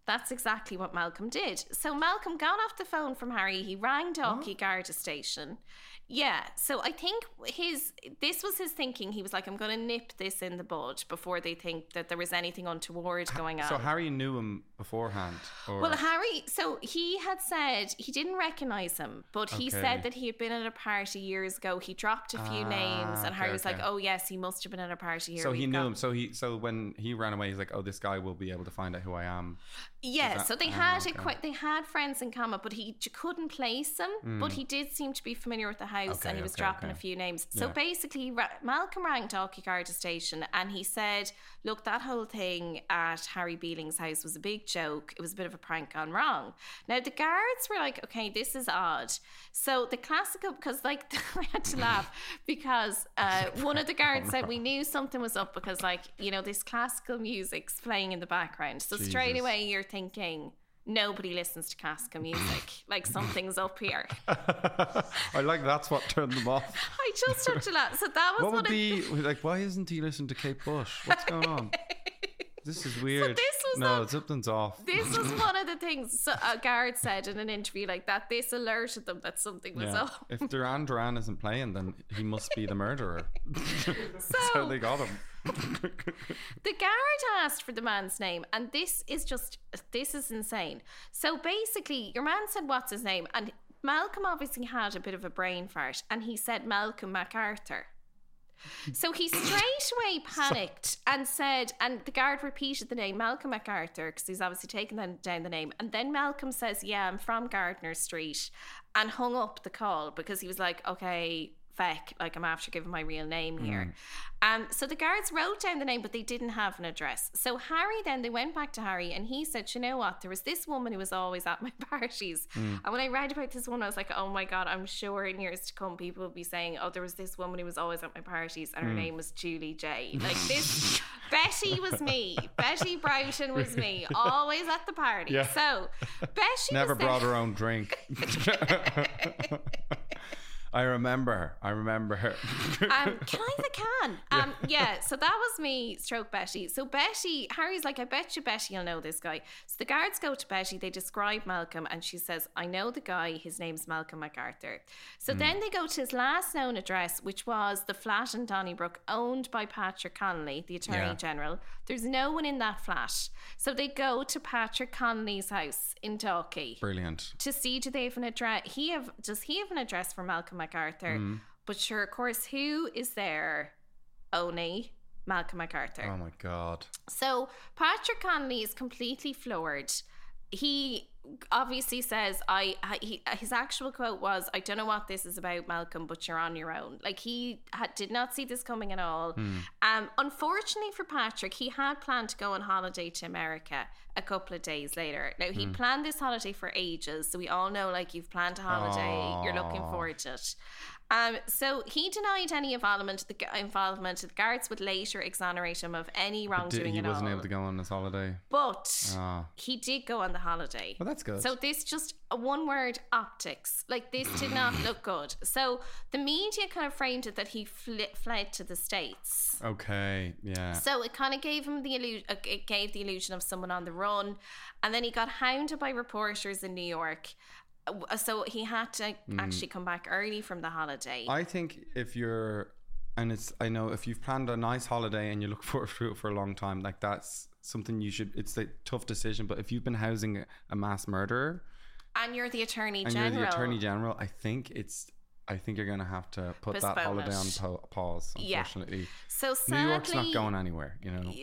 F: That's exactly what Malcolm did. So Malcolm got off the phone from Harry. He rang Dalkey Garda Station. Yeah, so I think his this was his thinking. He was like, I'm going to nip this in the bud before they think that there was anything untoward going on.
G: So Harry knew him beforehand? Or?
F: Well, Harry, so he had said he didn't recognise him, but he
G: Okay.
F: said that he had been at a party years ago. He dropped a few
G: Ah,
F: names, and
G: okay,
F: Harry was
G: okay.
F: like, oh yes, he must have been at a party here.
G: So he
F: We've
G: knew
F: got-
G: him. So he, so when he ran away, he's like, "Oh, this guy will be able to find out who I am."
F: Yeah,
G: that-
F: so they
G: ah,
F: had
G: okay.
F: a quite, they had friends in common, but he j- couldn't place him. But he did seem to be familiar with the house,
G: Okay,
F: and he was
G: okay,
F: dropping
G: okay.
F: a few names. So
G: Yeah.
F: basically, Ra- Malcolm rang Dalkey Garda Station, and he said, "Look, that whole thing at Harry Beeling's house was a big joke. It was a bit of a prank gone wrong." Now the guards were like, "Okay, this is odd." So the classical, because like I had to laugh because uh, one of the guards said we knew something was up because like you know this classical music's playing in the background. So straight
G: Jesus.
F: away you're thinking nobody listens to classical music. Like something's up here.
G: I like that's what turned them off.
F: I just had to laugh. So that was
G: What
F: one
G: would
F: of
G: be like? Why isn't he listening to Kate Bush? What's going on? This is weird.
F: this was
G: no,
F: a-
G: something's off.
F: This was one of the things so a guard said in an interview like that. This alerted them that something was
G: Yeah.
F: up.
G: If Duran Duran isn't playing, then he must be the murderer. So they got him.
F: The guard asked for the man's name, and this is just this is insane. So basically, your man said, "What's his name?" And Malcolm obviously had a bit of a brain fart, and he said Malcolm MacArthur. So he straight away panicked and said, and the guard repeated the name Malcolm MacArthur because he's obviously taken down- down the name. And then Malcolm says, "Yeah, I'm from Gardner Street," and hung up the call because he was like, "Okay, feck, like I'm after giving my real name here." Um, so the guards wrote down the name, but they didn't have an address. So Harry then, they went back to Harry and he said, "You know what? There was this woman who was always at my parties." And when I read about this one, I was like, oh my God, I'm sure in years to come, people will be saying, "Oh, there was this woman who was always at my parties and her name was Julie J." Like this, Betty was me. Betty Broughton was me, always at the party.
G: Yeah.
F: So Betty
G: Never
F: was there.
G: brought her own drink. I remember her. I remember her.
F: Um, kind of can. Um, yeah, so that was me, stroke Betty. So Betty, Harry's like, "I bet you Betty you'll know this guy." So the guards go to Betty, they describe Malcolm, and she says, "I know the guy, his name's Malcolm MacArthur." So then they go to his last known address, which was the flat in Donnybrook, owned by Patrick Connolly, the Attorney
G: Yeah.
F: General. There's no one in that flat. So they go to Patrick Connolly's house in Dalkey
G: Brilliant.
F: to see, do they have an address? He have does he have an address for Malcolm MacArthur? But sure, of course, who is there? Only Malcolm MacArthur.
G: Oh my God.
F: So Patrick Connolly is completely floored. He obviously says, "I." He, his actual quote was, "I don't know what this is about, Malcolm, but you're on your own." Like he had, did not see this coming at all. Um, unfortunately for Patrick, he had planned to go on holiday to America a couple of days later. Now he planned this holiday for ages, so we all know, like, you've planned a holiday, you're looking forward to it. Um, so he denied any involvement. The gu- involvement. The guards would later exonerate him of any
G: Did,
F: wrongdoing
G: he
F: at
G: wasn't
F: all.
G: able to go on this holiday.
F: But
G: Ah.
F: he did go on the holiday.
G: Well, that's good.
F: So this just a one word optics. Like this did not look good. So the media kind of framed it that he fl- fled to the States.
G: Okay. Yeah.
F: So it kind of gave him the illusion. It gave the illusion of someone on the run, and then he got hounded by reporters in New York. Uh, So he had to actually come back early from the holiday.
G: I think if you're, and it's, I know if you've planned a nice holiday and you look forward to it for a long time, like that's something you should, it's a tough decision. But if you've been housing a mass murderer
F: and you're the Attorney
G: and
F: General.
G: you're the Attorney General, I think it's, I think you're going to have to put that
F: Postpone
G: holiday on
F: it.
G: pa- pause,
F: Yeah.
G: unfortunately.
F: So sadly,
G: New York's not going anywhere, you know.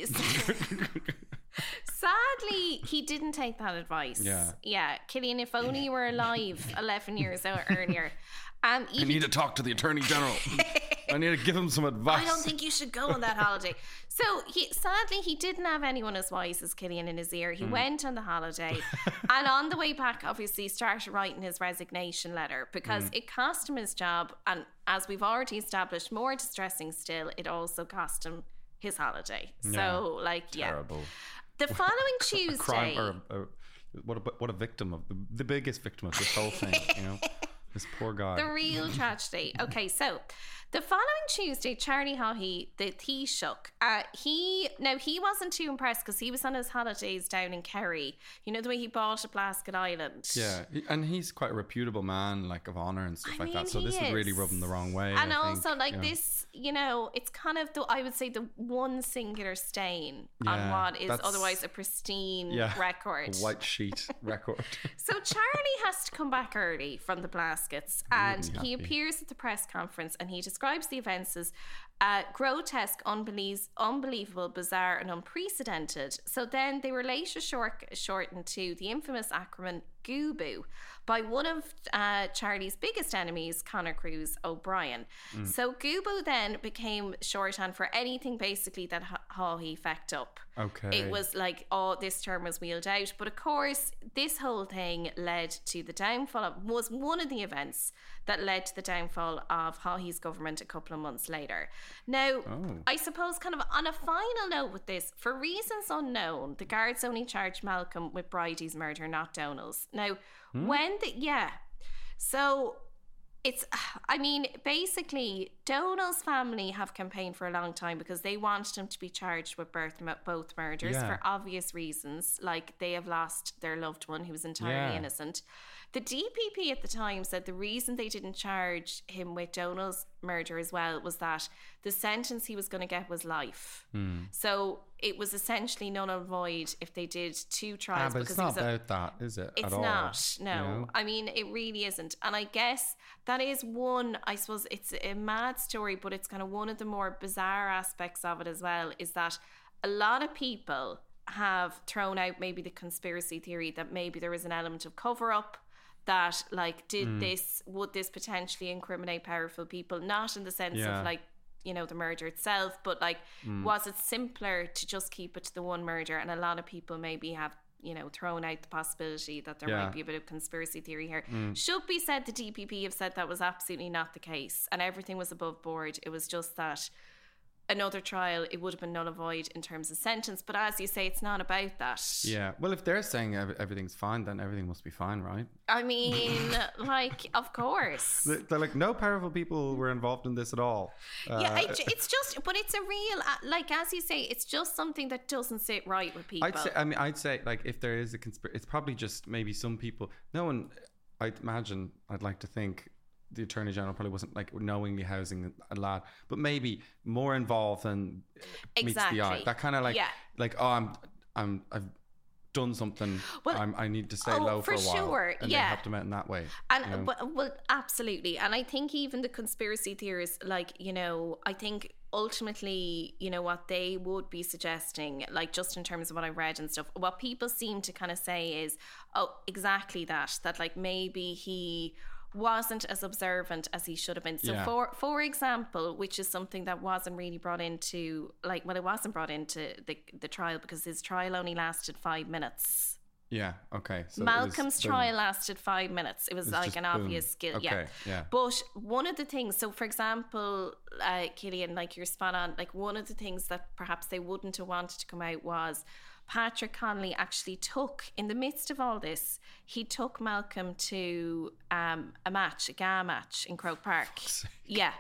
F: Sadly, he didn't take that advice.
G: Yeah.
F: Yeah. Killian, if only you were alive eleven years o- earlier. Um,
G: I
F: even,
G: need to talk to the Attorney General. I need to give him some advice.
F: I don't think you should go on that holiday. So he sadly he didn't have anyone as wise as Killian in his ear. He
G: Hmm.
F: went on the holiday, and on the way back, obviously started writing his resignation letter because
G: Hmm.
F: it cost him his job, and as we've already established, more distressing still, it also cost him his holiday. So like
G: Terrible.
F: yeah, the following Tuesday.
G: Crime or a, a, what a what a victim of the, the biggest victim of this whole thing, you know. This poor guy.
F: The real tragedy. Okay, so the following Tuesday, Charlie Haughey, the Taoiseach, uh, he, now he wasn't too impressed because he was on his holidays down in Kerry. You know, the way he bought a Blasket Island.
G: Yeah, he- and he's quite a reputable man, like of honour and stuff
F: I
G: like
F: mean,
G: that. So
F: he
G: this would really
F: is.
G: rub him the wrong way.
F: And
G: I
F: also,
G: think,
F: like
G: you know.
F: this, you know, it's kind of, the, I would say, the one singular stain on
G: Yeah,
F: what is
G: that's-
F: otherwise a pristine
G: Yeah,
F: record.
G: a white sheet record.
F: So Charlie has to come back early from the Blaskets, and
G: Wouldn't
F: he
G: happy.
F: appears at the press conference and he describes the events as uh, grotesque, unbelie- unbelievable, bizarre and unprecedented. So then they were later short- shortened to the infamous acronym GUBU by one of uh, Charlie's biggest enemies, Conor Cruz O'Brien.
G: Mm.
F: So GUBU then became shorthand for anything basically that Ha- Haughey fecked up.
G: Okay.
F: It was like, oh, this term was wheeled out. But of course, this whole thing led to the downfall of, was one of the events that led to the downfall of Haughey's government a couple of months later. Now,
G: Oh.
F: I suppose kind of on a final note with this, for reasons unknown, the guards only charged Malcolm with Bridie's murder, not Donald's. Now,
G: Hmm?
F: when the, yeah, so it's, I mean, basically, Donald's family have campaigned for a long time because they wanted him to be charged with both, both murders
G: Yeah.
F: for obvious reasons, like they have lost their loved one who was entirely
G: Yeah.
F: innocent. The D P P at the time said the reason they didn't charge him with Donald's murder as well was that the sentence he was going to get was life.
G: Hmm.
F: So it was essentially null and void if they did two
G: Ah,
F: trials.
G: but
F: because
G: it's
F: he
G: not
F: was a-
G: about that, is it?
F: it's
G: at all,
F: not, no.
G: you know?
F: I mean, it really isn't. And I guess that is one, I suppose it's a mad story, but it's kind of one of the more bizarre aspects of it as well, is that a lot of people have thrown out maybe the conspiracy theory that maybe there was an element of cover up, that like, did
G: Mm.
F: this, would this potentially incriminate powerful people? Not in the sense
G: Yeah.
F: of like, you know, the murder itself, but like,
G: Mm.
F: was it simpler to just keep it to the one murder? And a lot of people maybe have, you know, thrown out the possibility that there
G: Yeah.
F: might be a bit of conspiracy theory here.
G: Mm.
F: Should be said, the D P P have said that was absolutely not the case, and everything was above board. It was just that another trial, it would have been null and void in terms of sentence. But as you say, it's not about that.
G: Yeah. Well, if they're saying ev- everything's fine, then everything must be fine, right?
F: I mean, like, of course.
G: They- They're like, no powerful people were involved in this at all.
F: Yeah,
G: Uh,
F: it, it's just, but it's a real, uh, like, as you say, it's just something that doesn't sit right with people.
G: I'd say, I mean, I'd say, like, if there is a conspiracy, it's probably just maybe some people. No one, I'd imagine, I'd like to think, the Attorney General probably wasn't like knowingly housing a lad, but maybe more involved than meets the eye.
F: Exactly.
G: That kind of like,
F: Yeah.
G: like, oh, I'm, I'm, I've done something.
F: Well,
G: I'm, I need to stay
F: oh,
G: low for,
F: for
G: a while.
F: sure,
G: And
F: yeah.
G: they helped him out in that way.
F: And
G: you know?
F: but, well, absolutely. And I think even the conspiracy theorists, like, you know, I think ultimately, you know, what they would be suggesting, like just in terms of what I read and stuff, what people seem to kind of say is, oh, exactly that, that like maybe he wasn't as observant as he should have been. So
G: Yeah.
F: for for example, which is something that wasn't really brought into, like, well, it wasn't brought into the the trial because his trial only lasted five minutes.
G: Yeah. Okay. So it was-
F: Malcolm's
G: boom.
F: trial lasted five minutes. It was
G: It's
F: like
G: just
F: an
G: boom.
F: obvious skill.
G: Okay,
F: Yeah.
G: yeah.
F: But one of the things, so for example, uh, Killian, like you're spot on, like one of the things that perhaps they wouldn't have wanted to come out was Patrick Connolly actually took, in the midst of all this, he took Malcolm to um, a match, a G A match in Croke Park. Yeah.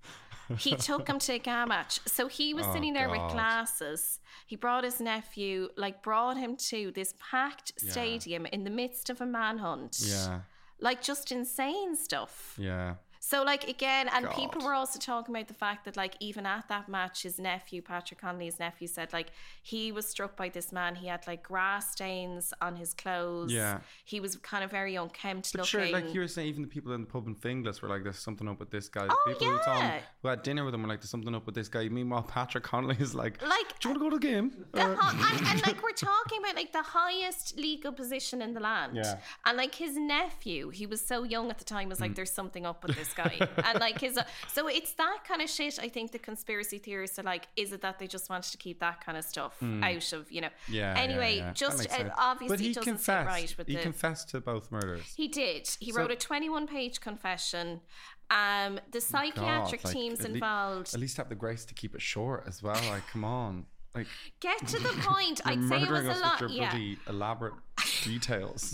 F: He took him to a G A match. So he was
G: Oh,
F: sitting there
G: God.
F: with glasses. He brought his nephew, like brought him to this packed
G: Yeah.
F: stadium in the midst of a manhunt.
G: Yeah.
F: Like just insane stuff.
G: Yeah.
F: So like again, and
G: God.
F: people were also talking about the fact that like even at that match, his nephew, Patrick Connolly's nephew, said like he was struck by this man. He had like grass stains on his clothes.
G: Yeah.
F: He was kind of very unkempt
G: But
F: looking.
G: sure, like you were saying, even the people in the pub in Finglas were like, there's something up with this guy.
F: Oh,
G: people who, told him,
F: yeah.
G: who had dinner with him were like, there's something up with this guy. Meanwhile, Patrick Connolly is like,
F: Like,
G: do you want to go to the game?
F: The
G: Uh,
F: hi- and, and like we're talking about like the highest legal position in the land.
G: Yeah.
F: And like his nephew, he was so young at the time, was like,
G: Mm.
F: there's something up with this guy. And like his, uh, so it's that kind of shit. I think the conspiracy theorists are like, is it that they just wanted to keep that kind of stuff
G: Mm.
F: out of, you know?
G: yeah.
F: Anyway,
G: yeah, yeah. That
F: just
G: makes
F: uh,
G: sense.
F: obviously
G: but he
F: doesn't
G: confessed.
F: sit right with
G: he
F: the.
G: confessed to both murders.
F: He did. He
G: So-
F: wrote a twenty-one page confession. Um, the psychiatric
G: God, like,
F: teams
G: at le-
F: involved.
G: At least have the grace to keep it short as well. Like, come on. Like,
F: Get to the point.
G: you're
F: I'd say it was
G: murdering
F: a
G: us
F: lot.
G: with your
F: Yeah.
G: bloody elaborate details.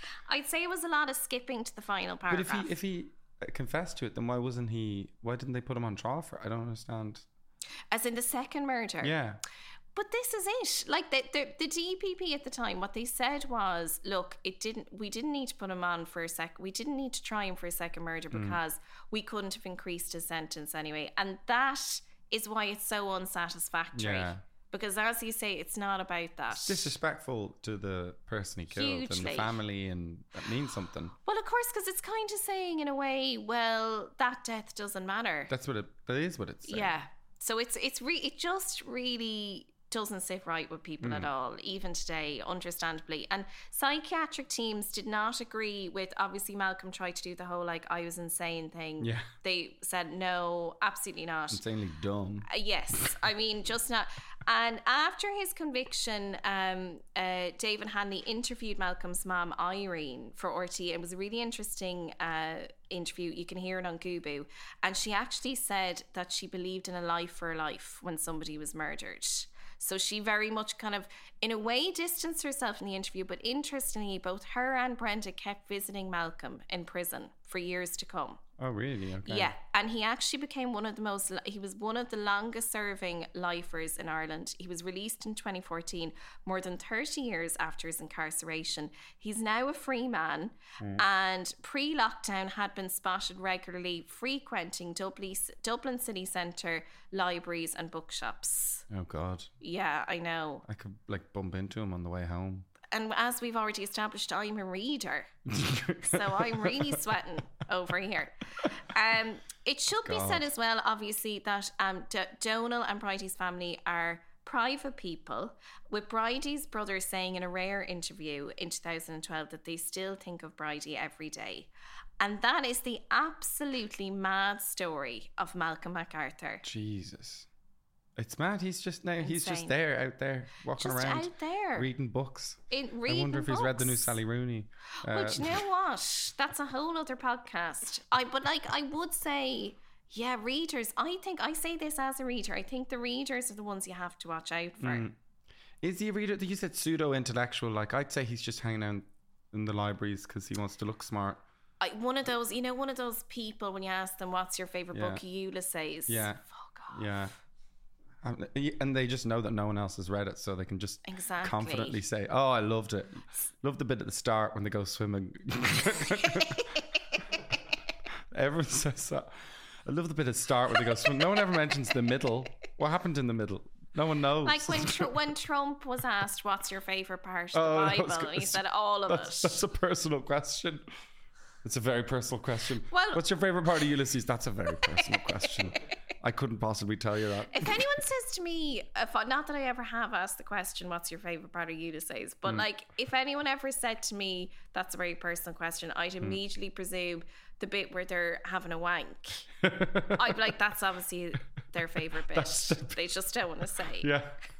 F: I'd say it was a lot of skipping to the final
G: But
F: paragraph.
G: if he if he uh, confessed to it, then why wasn't he? Why didn't they put him on trial for it? I don't understand.
F: As in the second murder.
G: Yeah.
F: But this is it. Like the, the the D P P at the time, what they said was, look, it didn't. We didn't need to put him on for a sec. We didn't need to try him for a second murder because mm. we couldn't have increased his sentence anyway. And that is why it's so unsatisfactory.
G: Yeah.
F: Because as you say, it's not about that.
G: It's disrespectful to the person he killed
F: Hugely.
G: and the family, and that means something.
F: Well, of course, because it's kind of saying in a way, well, that death doesn't matter.
G: That's what it. That is what it's saying.
F: Yeah. So it's it's re- it just really doesn't sit right with people mm. at all, even today, understandably. And psychiatric teams did not agree with, obviously Malcolm tried to do the whole like I was insane thing.
G: Yeah.
F: They said no, absolutely not.
G: Insanely dumb.
F: Uh, yes. I mean, just not. And after his conviction, um, uh, David Hanley interviewed Malcolm's mom, Irene, for R T. It was a really interesting uh, interview. You can hear it on Goobu. And she actually said that she believed in a life for a life when somebody was murdered. So she very much kind of, in a way, distanced herself in the interview. But interestingly, both her and Brenda kept visiting Malcolm in prison for years to come.
G: Oh, really? Okay.
F: Yeah, and he actually became one of the most, he was one of the longest serving lifers in Ireland. He was released in twenty fourteen, more than thirty years after his incarceration. He's now a free man mm. and pre-lockdown had been spotted regularly frequenting Dublin, Dublin city centre libraries and bookshops.
G: Oh, God.
F: Yeah, I know.
G: I could like bump into him on the way home.
F: And as we've already established, I'm a reader. So I'm really sweating over here. Um, it should God. be said as well, obviously, that um, D- Donal and Bridie's family are private people, with Bridie's brother saying in a rare interview in two thousand twelve that they still think of Bridie every day. And that is the absolutely mad story of Malcolm MacArthur.
G: Jesus. It's mad. He's just now.
F: Insane.
G: He's just there, out there, walking
F: just
G: around,
F: out there,
G: reading books.
F: In, reading
G: I wonder if
F: books.
G: he's read the new Sally Rooney.
F: Uh, well, do you know what? That's a whole other podcast. I but like I would say, yeah, readers. I think I say this as a reader. I think the readers are the ones you have to watch out for. Mm.
G: Is he a reader? You said pseudo intellectual. Like I'd say he's just hanging out in the libraries because he wants to look smart.
F: I, one of those, you know, one of those people when you ask them what's your favorite
G: yeah.
F: book, Ulysses.
G: Yeah.
F: Fuck off.
G: Yeah. And they just know that no one else has read it, so they can just
F: exactly.
G: confidently say, oh, I loved it. Loved the bit at the start when they go swimming. Everyone says that. I love the bit at the start when they go swimming. No one ever mentions the middle. What happened in the middle? No one knows.
F: Like when tr- when Trump was asked what's your favourite part of oh, the Bible, he said all of
G: that's,
F: it.
G: That's a personal question. It's a very personal question.
F: Well,
G: what's your favourite part of Ulysses? That's a very personal question. I couldn't possibly tell you that.
F: If anyone says to me, if, not that I ever have asked the question, what's your favourite part of Ulysses? But mm. like, if anyone ever said to me, that's a very personal question, I'd immediately mm. presume the bit where they're having a wank. I'd be like, that's obviously their favourite bit. The they just don't want to say.
G: Yeah.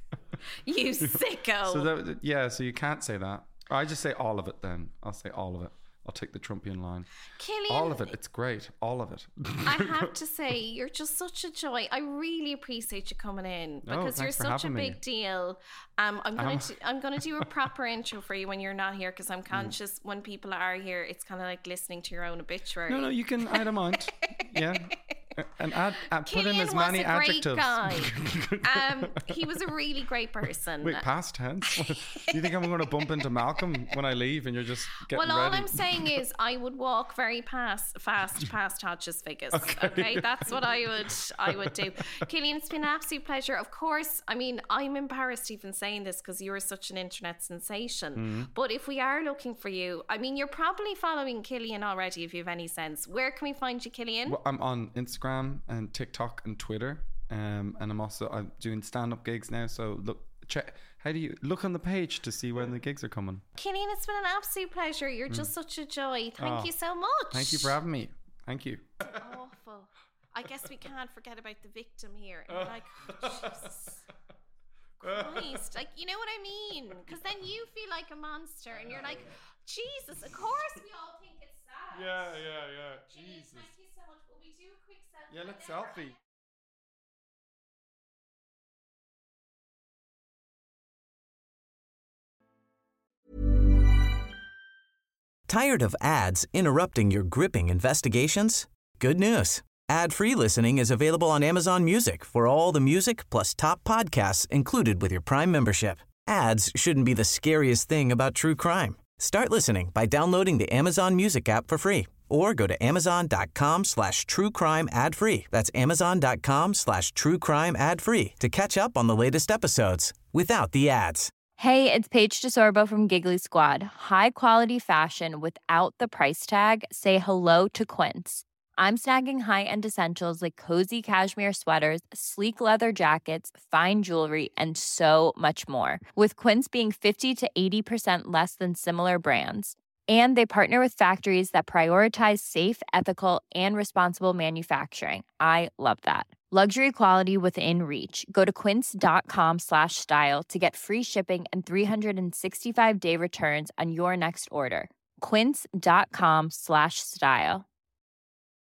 F: You sicko.
G: So that, yeah, so you can't say that. I just say all of it then. I'll say all of it. I'll take the Trumpian line.
F: Killian,
G: all of it. It's great. All of it.
F: I have to say, you're just such a joy. I really appreciate you coming in because oh, you're such a big me. deal. Um, I'm going to I'm going to do a proper intro for you when you're not here because I'm conscious mm. when people are here, it's kind of like listening to your own obituary.
G: No, no, you can add a mind. Yeah. And add, add put in as many adjectives.
F: Great guy. um, he was a really great person.
G: Wait, past tense? Do you think I'm going to bump into Malcolm when I leave and you're just getting
F: well, all
G: ready?
F: I'm saying is I would walk very past, fast past Hodges Figgis. Okay, okay? That's what I would I would do. Killian, it's been an absolute pleasure. Of course, I mean, I'm embarrassed even saying this because you're such an internet sensation. Mm-hmm. But if we are looking for you, I mean, you're probably following Killian already if you have any sense. Where can we find you, Killian?
G: Well, I'm on Instagram and TikTok and Twitter, um, and I'm also I'm doing stand-up gigs now. So look, check. How do you look on the page to see when the gigs are coming?
F: Killian, it's been an absolute pleasure. You're mm. just such a joy. Thank oh, you so much.
G: Thank you for having me. Thank you.
F: It's awful. I guess we can't forget about the victim here. And you're like, oh, Jesus Christ, like you know what I mean? Because then you feel like a monster, and you're like, Jesus. Of course, we all think it's sad.
G: Yeah, yeah, yeah.
F: Killian,
G: Jesus.
F: Thank you so much. Will we do a quick selfie?
G: Yeah, let's selfie.
A: Tired of ads interrupting your gripping investigations? Good news. Ad-free listening is available on Amazon Music for all the music plus top podcasts included with your Prime membership. Ads shouldn't be the scariest thing about true crime. Start listening by downloading the Amazon Music app for free or go to amazon.com slash true crime ad free. That's amazon.com slash true crime ad free to catch up on the latest episodes without the ads.
I: Hey, it's Paige DeSorbo from Giggly Squad. High quality fashion without the price tag. Say hello to Quince. I'm snagging high-end essentials like cozy cashmere sweaters, sleek leather jackets, fine jewelry, and so much more. With Quince being fifty to eighty percent less than similar brands. And they partner with factories that prioritize safe, ethical, and responsible manufacturing. I love that. Luxury quality within reach. Go to quince.com slash style to get free shipping and three sixty-five day returns on your next order. Quince.com slash style.